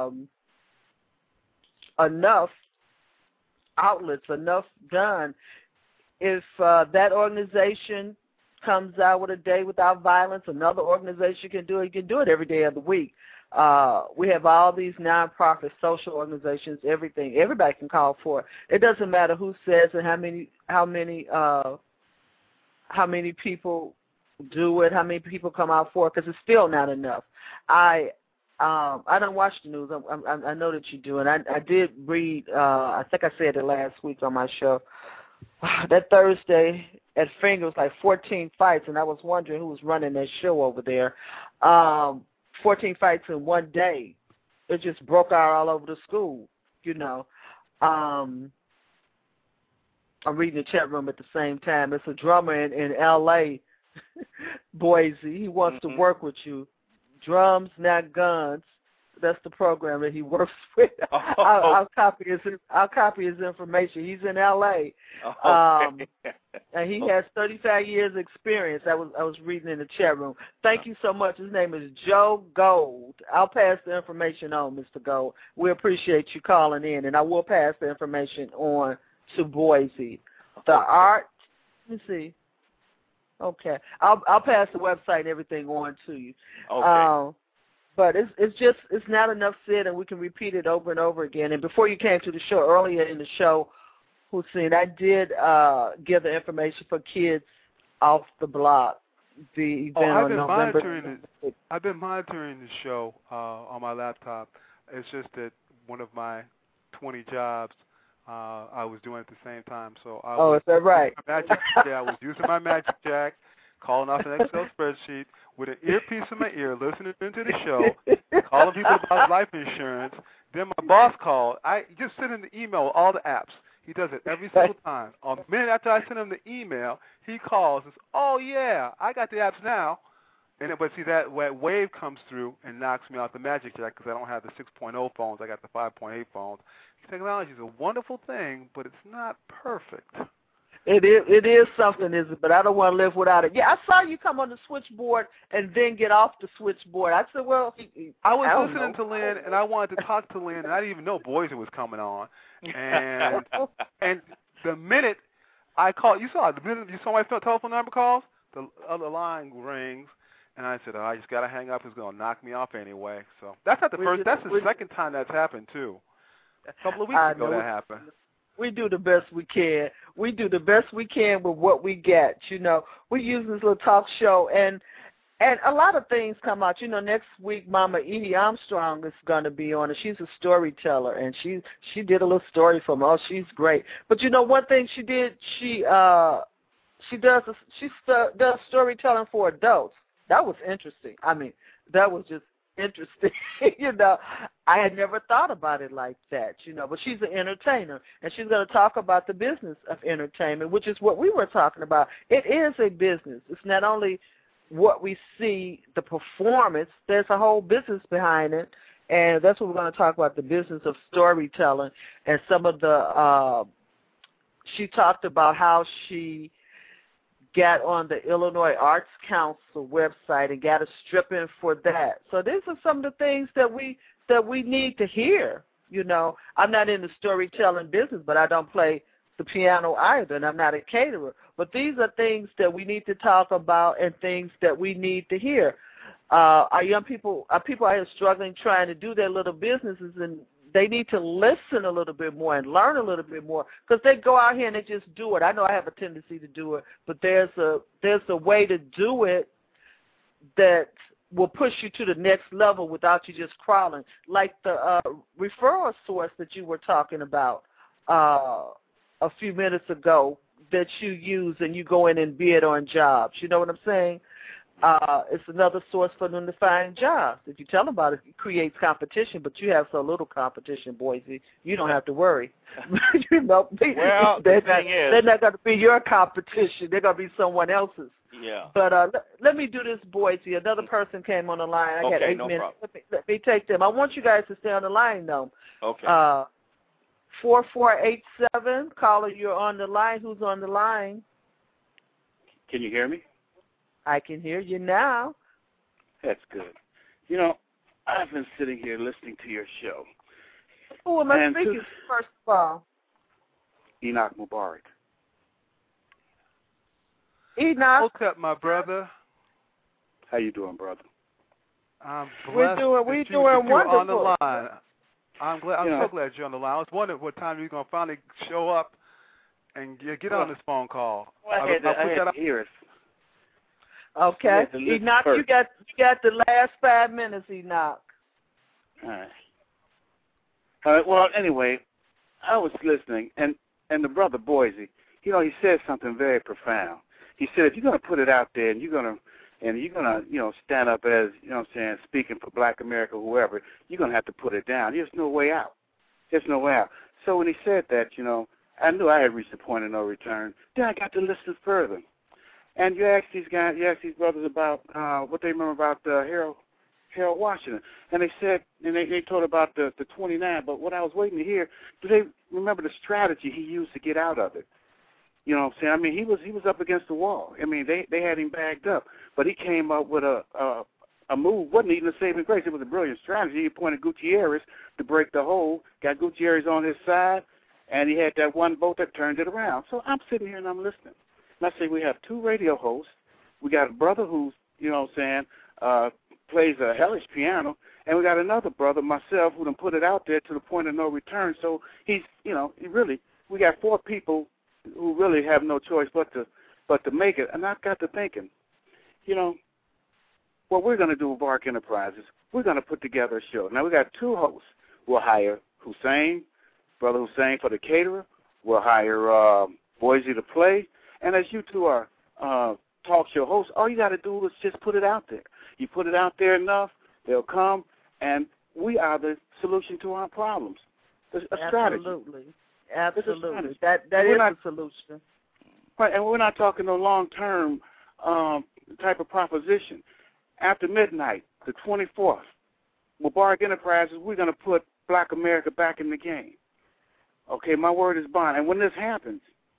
enough outlets, enough done. If that organization comes out with a day without violence, another organization can do it. You can do it every day of the week. We have all these nonprofit social organizations, everything. Everybody can call for it. It doesn't matter who says and how many people do it, how many people come out for it, because it's still not enough. I don't watch the news. I know that you do, and I did read. I think I said it last week on my show. That Thursday at Finger was like 14 fights, and I was wondering who was running that show over there. 14 fights in one day. It just broke out all over the school, you know. I'm reading the chat room at the same time. It's a drummer in L.A., Boise. He wants to work with you. Drums, not guns. That's the program that he works with. I'll copy his information. He's in L.A. And he has 35 years experience. I was reading in the chat room. Thank you so much. His name is Joe Gold. I'll pass the information on, Mr. Gold. We appreciate you calling in, and I will pass the information on to Boise. The art. Let me see. Okay, I'll pass the website and everything on to you. Okay. But it's not enough said, and we can repeat it over and over again. And before you came to the show, earlier in the show, Hussein, I did give the information for Kids Off the Block, the event on November. I've been monitoring the show on my laptop. It's just that one of my 20 jobs I was doing at the same time. So is that right? I was using my Magic Jack, calling off an Excel spreadsheet with an earpiece in my ear, listening to the show, calling people about life insurance. Then my boss called. I just sent him the email with all the apps. He does it every single time. A minute after I send him the email, he calls and says, "Oh, yeah, I got the apps now." But see, that wave comes through and knocks me off the Magic Jack because I don't have the 6.0 phones. I got the 5.8 phones. Technology is a wonderful thing, but it's not perfect. It is something, is it? But I don't want to live without it. Yeah, I saw you come on the switchboard and then get off the switchboard. I said, well, I was listening to Lynn, and I wanted to talk to Lynn, and I didn't even know Boise was coming on. And the minute I called, you saw my telephone number calls, the other line rings. And I said, I just got to hang up. It's going to knock me off anyway. So that's not the first. That's the second time that's happened, too. A couple of weeks ago that happened. We do the best we can. We do the best we can with what we get. You know, we use this little talk show, and a lot of things come out. You know, next week, Mama Edie Armstrong is going to be on, and she's a storyteller, and she did a little story for me. Oh, she's great. But you know, one thing she did, she does storytelling for adults. That was interesting. I mean, that was just interesting. You know, I had never thought about it like that, you know, but she's an entertainer, and she's going to talk about the business of entertainment, which is what we were talking about. It is a business. It's not only what we see, the performance, there's a whole business behind it, and that's what we're going to talk about, the business of storytelling, and some of the, she talked about how she got on the Illinois Arts Council website and got a strip in for that. So these are some of the things that we need to hear. You know, I'm not in the storytelling business, but I don't play the piano either, and I'm not a caterer. But these are things that we need to talk about and things that we need to hear. Our young people, our people are struggling trying to do their little businesses, and they need to listen a little bit more and learn a little bit more, because they go out here and they just do it. I know I have a tendency to do it, but there's a way to do it that will push you to the next level without you just crawling, like the referral source that you were talking about a few minutes ago that you use and you go in and bid on jobs. You know what I'm saying? It's another source for them to find jobs. If you tell them about it, it creates competition, but you have so little competition, Boise, you don't have to worry. You know, well, they're not going to be your competition. They're going to be someone else's. Yeah. But let me do this, Boise. Another person came on the line. I got 8 minutes. Let me take them. I want you guys to stay on the line, though. Okay. 4487, caller, you're on the line. Who's on the line? Can you hear me? I can hear you now. That's good. You know, I've been sitting here listening to your show. Who am I speaking to, first of all? Enoch Mubarak. Enoch. What's up, my brother? How you doing, brother? I'm blessed. We're doing wonderful. On the line. I'm so glad you're on the line. I was wondering what time you're gonna finally show up and get on this phone call. Well, I had to hear it. Okay, Enoch, you got the last 5 minutes, Enoch. All right. Well, anyway, I was listening, and the brother Boise, you know, he said something very profound. He said, if you're gonna put it out there, and you're gonna stand up as, you know what I'm saying, speaking for Black America, whoever, you're gonna have to put it down. There's no way out. There's no way out. So when he said that, you know, I knew I had reached the point of no return. Then I got to listen further. And you ask these brothers about what they remember about Harold Washington. And they said, and they told about the 29, but what I was waiting to hear, do they remember the strategy he used to get out of it? You know what I'm saying? I mean, he was up against the wall. I mean, they had him bagged up, but he came up with a move. Wasn't even a saving grace. It was a brilliant strategy. He appointed Gutierrez to break the hole, got Gutierrez on his side, and he had that one boat that turned it around. So I'm sitting here and I'm listening. And I say we have two radio hosts. We got a brother who's, you know what I'm saying, plays a hellish piano, and we got another brother, myself, who done put it out there to the point of no return. So he's, you know, we got four people who really have no choice but to make it. And I got to thinking, you know, what we're going to do with Bark Enterprises, we're going to put together a show. Now, we got two hosts. We'll hire Hussein, Brother Hussein, for the caterer. We'll hire Boise to play. And as you two are talk show hosts, all you got to do is just put it out there. You put it out there enough, they'll come, and we are the solution to our problems. It's a strategy. Absolutely. That is a solution. Right, and we're not talking no long-term type of proposition. After midnight, the 24th, Mubarak Enterprises, we're going to put Black America back in the game. Okay, my word is bond. And when this happens,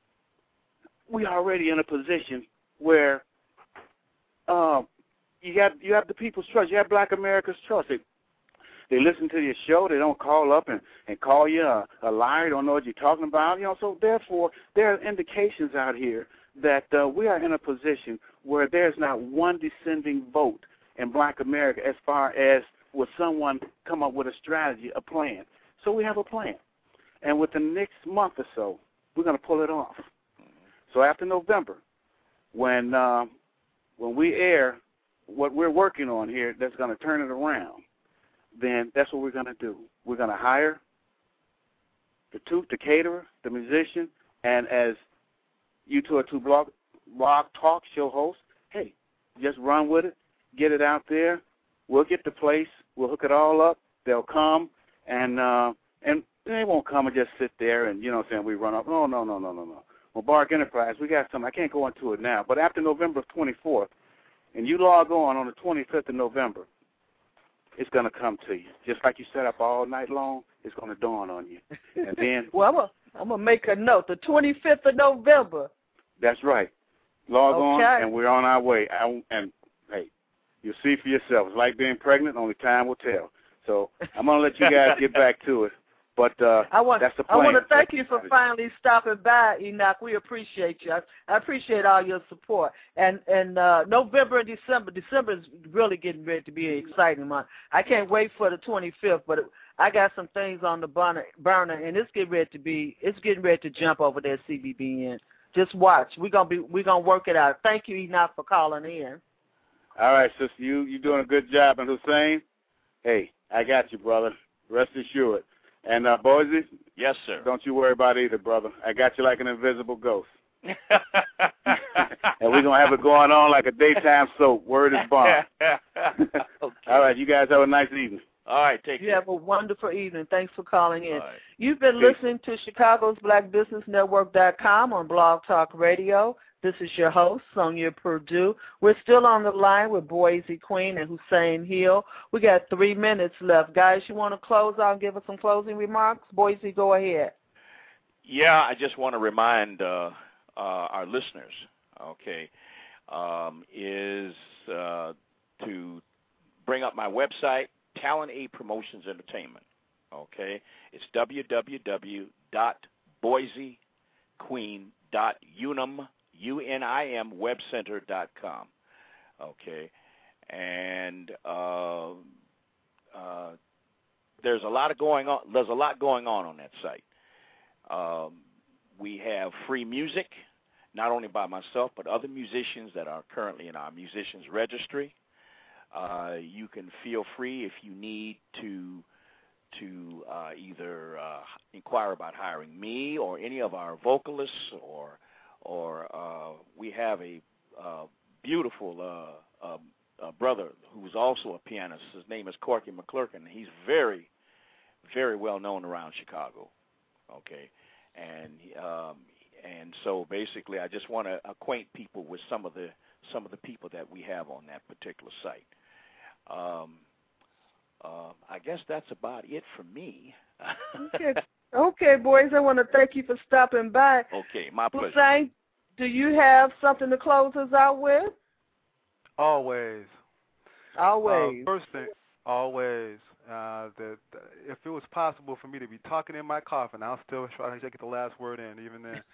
we are already in a position where you have the people's trust. You have Black America's trust. They listen to your show. They don't call up and call you a liar. Don't know what you're talking about. You know, so therefore, there are indications out here that we are in a position where there's not one dissenting vote in Black America as far as will someone come up with a strategy, a plan. So we have a plan. And within the next month or so, we're going to pull it off. So after November, when we air what we're working on here that's going to turn it around, then that's what we're going to do. We're going to hire the caterer, the musician, and as you two are two blog talk show hosts, hey, just run with it, get it out there. We'll get the place. We'll hook it all up. They'll come, and they won't come and just sit there and, you know what I'm saying, we run up. No. Mubarak Enterprise, we got something. I can't go into it now, but after November 24th, and you log on the 25th of November, it's going to come to you. Just like you set up all night long, it's going to dawn on you. And then well, I'm going to make a note, the 25th of November. That's right. Log on, and we're on our way. And, hey, you'll see for yourself. It's like being pregnant, only time will tell. So I'm going to let you guys get back to it. But that's the plan. I want to thank you for finally stopping by, Enoch. We appreciate you. I appreciate all your support. And November and December is really getting ready to be an exciting month. I can't wait for the 25th, but I got some things on the burner, and it's getting ready to jump over there at CBBN. Just watch. We're gonna work it out. Thank you, Enoch, for calling in. All right, sister, you're doing a good job. And Hussein, hey, I got you, brother. Rest assured. And Boise? Yes, sir. Don't you worry about either, brother. I got you like an invisible ghost. And we're going to have it going on like a daytime soap. Word is bond. Okay. All right, you guys have a nice evening. All right, take care. You have a wonderful evening. Thanks for calling in. Right. You've been listening to Chicago's BlackBusinessNetwork.com on Blog Talk Radio. This is your host, Sonia Perdue. We're still on the line with Boise Queen and Hussein Hill. We got 3 minutes left. Guys, you want to close out and give us some closing remarks? Boise, go ahead. Yeah, I just want to remind our listeners, okay, is to bring up my website, Talent A Promotions Entertainment. Okay, it's www.boisequeen.unimwebcenter.com. Okay, and there's a lot going on. There's a lot going on that site. We have free music, not only by myself but other musicians that are currently in our musicians registry. You can feel free if you need to either inquire about hiring me or any of our vocalists, or we have a beautiful brother who's also a pianist. His name is Corky McClurkin. He's very, very well known around Chicago. Okay, and so basically, I just want to acquaint people with some of the people that we have on that particular site. I guess that's about it for me. Okay, boys, I want to thank you for stopping by. Okay, my pleasure. Hussein, do you have something to close us out with? Always. First thing, always. If it was possible for me to be talking in my coffin, I'll still try to get the last word in, even then.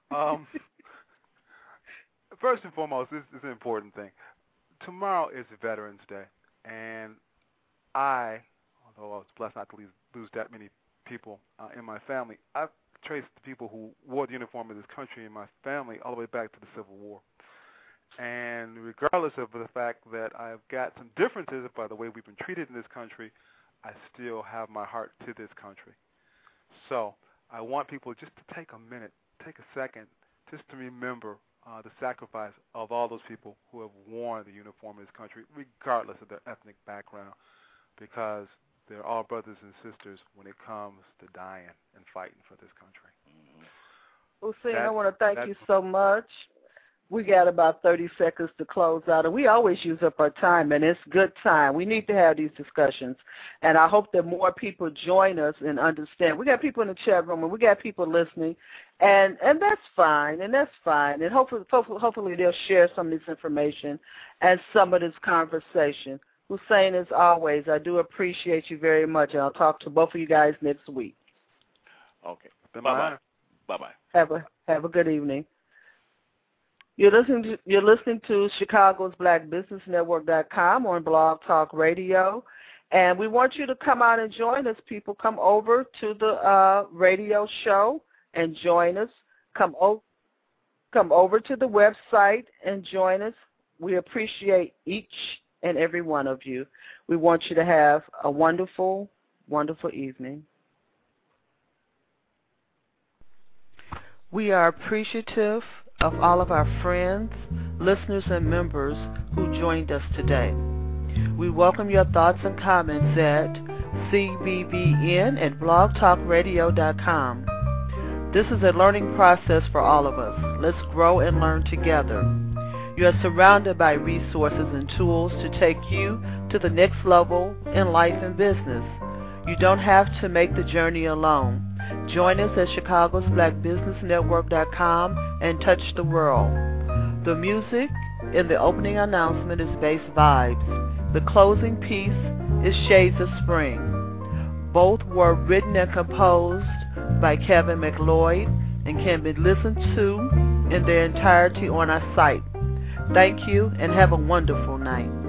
First and foremost, this is an important thing. Tomorrow is Veterans Day, and although I was blessed not to lose that many people in my family, I've traced the people who wore the uniform of this country in my family all the way back to the Civil War. And regardless of the fact that I've got some differences by the way we've been treated in this country, I still have my heart to this country. So I want people just to take a minute, take a second, just to remember the sacrifice of all those people who have worn the uniform of this country, regardless of their ethnic background, because they're all brothers and sisters when it comes to dying and fighting for this country. Hussein, I want to thank you so much. We got about 30 seconds to close out, and we always use up our time, and it's good time. We need to have these discussions, and I hope that more people join us and understand. We got people in the chat room, and we got people listening, and that's fine, and hopefully they'll share some of this information and some of this conversation. Hussein, as always, I do appreciate you very much, and I'll talk to both of you guys next week. Okay. Bye-bye. Bye-bye. Have a good evening. You're listening to Chicago's BlackBusinessNetwork.com on Blog Talk Radio, and we want you to come out and join us. People, come over to the radio show and join us. Come over to the website and join us. We appreciate each and every one of you. We want you to have a wonderful, wonderful evening. We are appreciative of all of our friends, listeners, and members who joined us today. We welcome your thoughts and comments at cbbn@blogtalkradio.com. This is a learning process for all of us. Let's grow and learn together. You are surrounded by resources and tools to take you to the next level in life and business. You don't have to make the journey alone. Join us at Chicago's BlackBusinessNetwork.com and touch the world. The music in the opening announcement is Bass Vibes. The closing piece is Shades of Spring. Both were written and composed by Kevin McLeod and can be listened to in their entirety on our site. Thank you and have a wonderful night.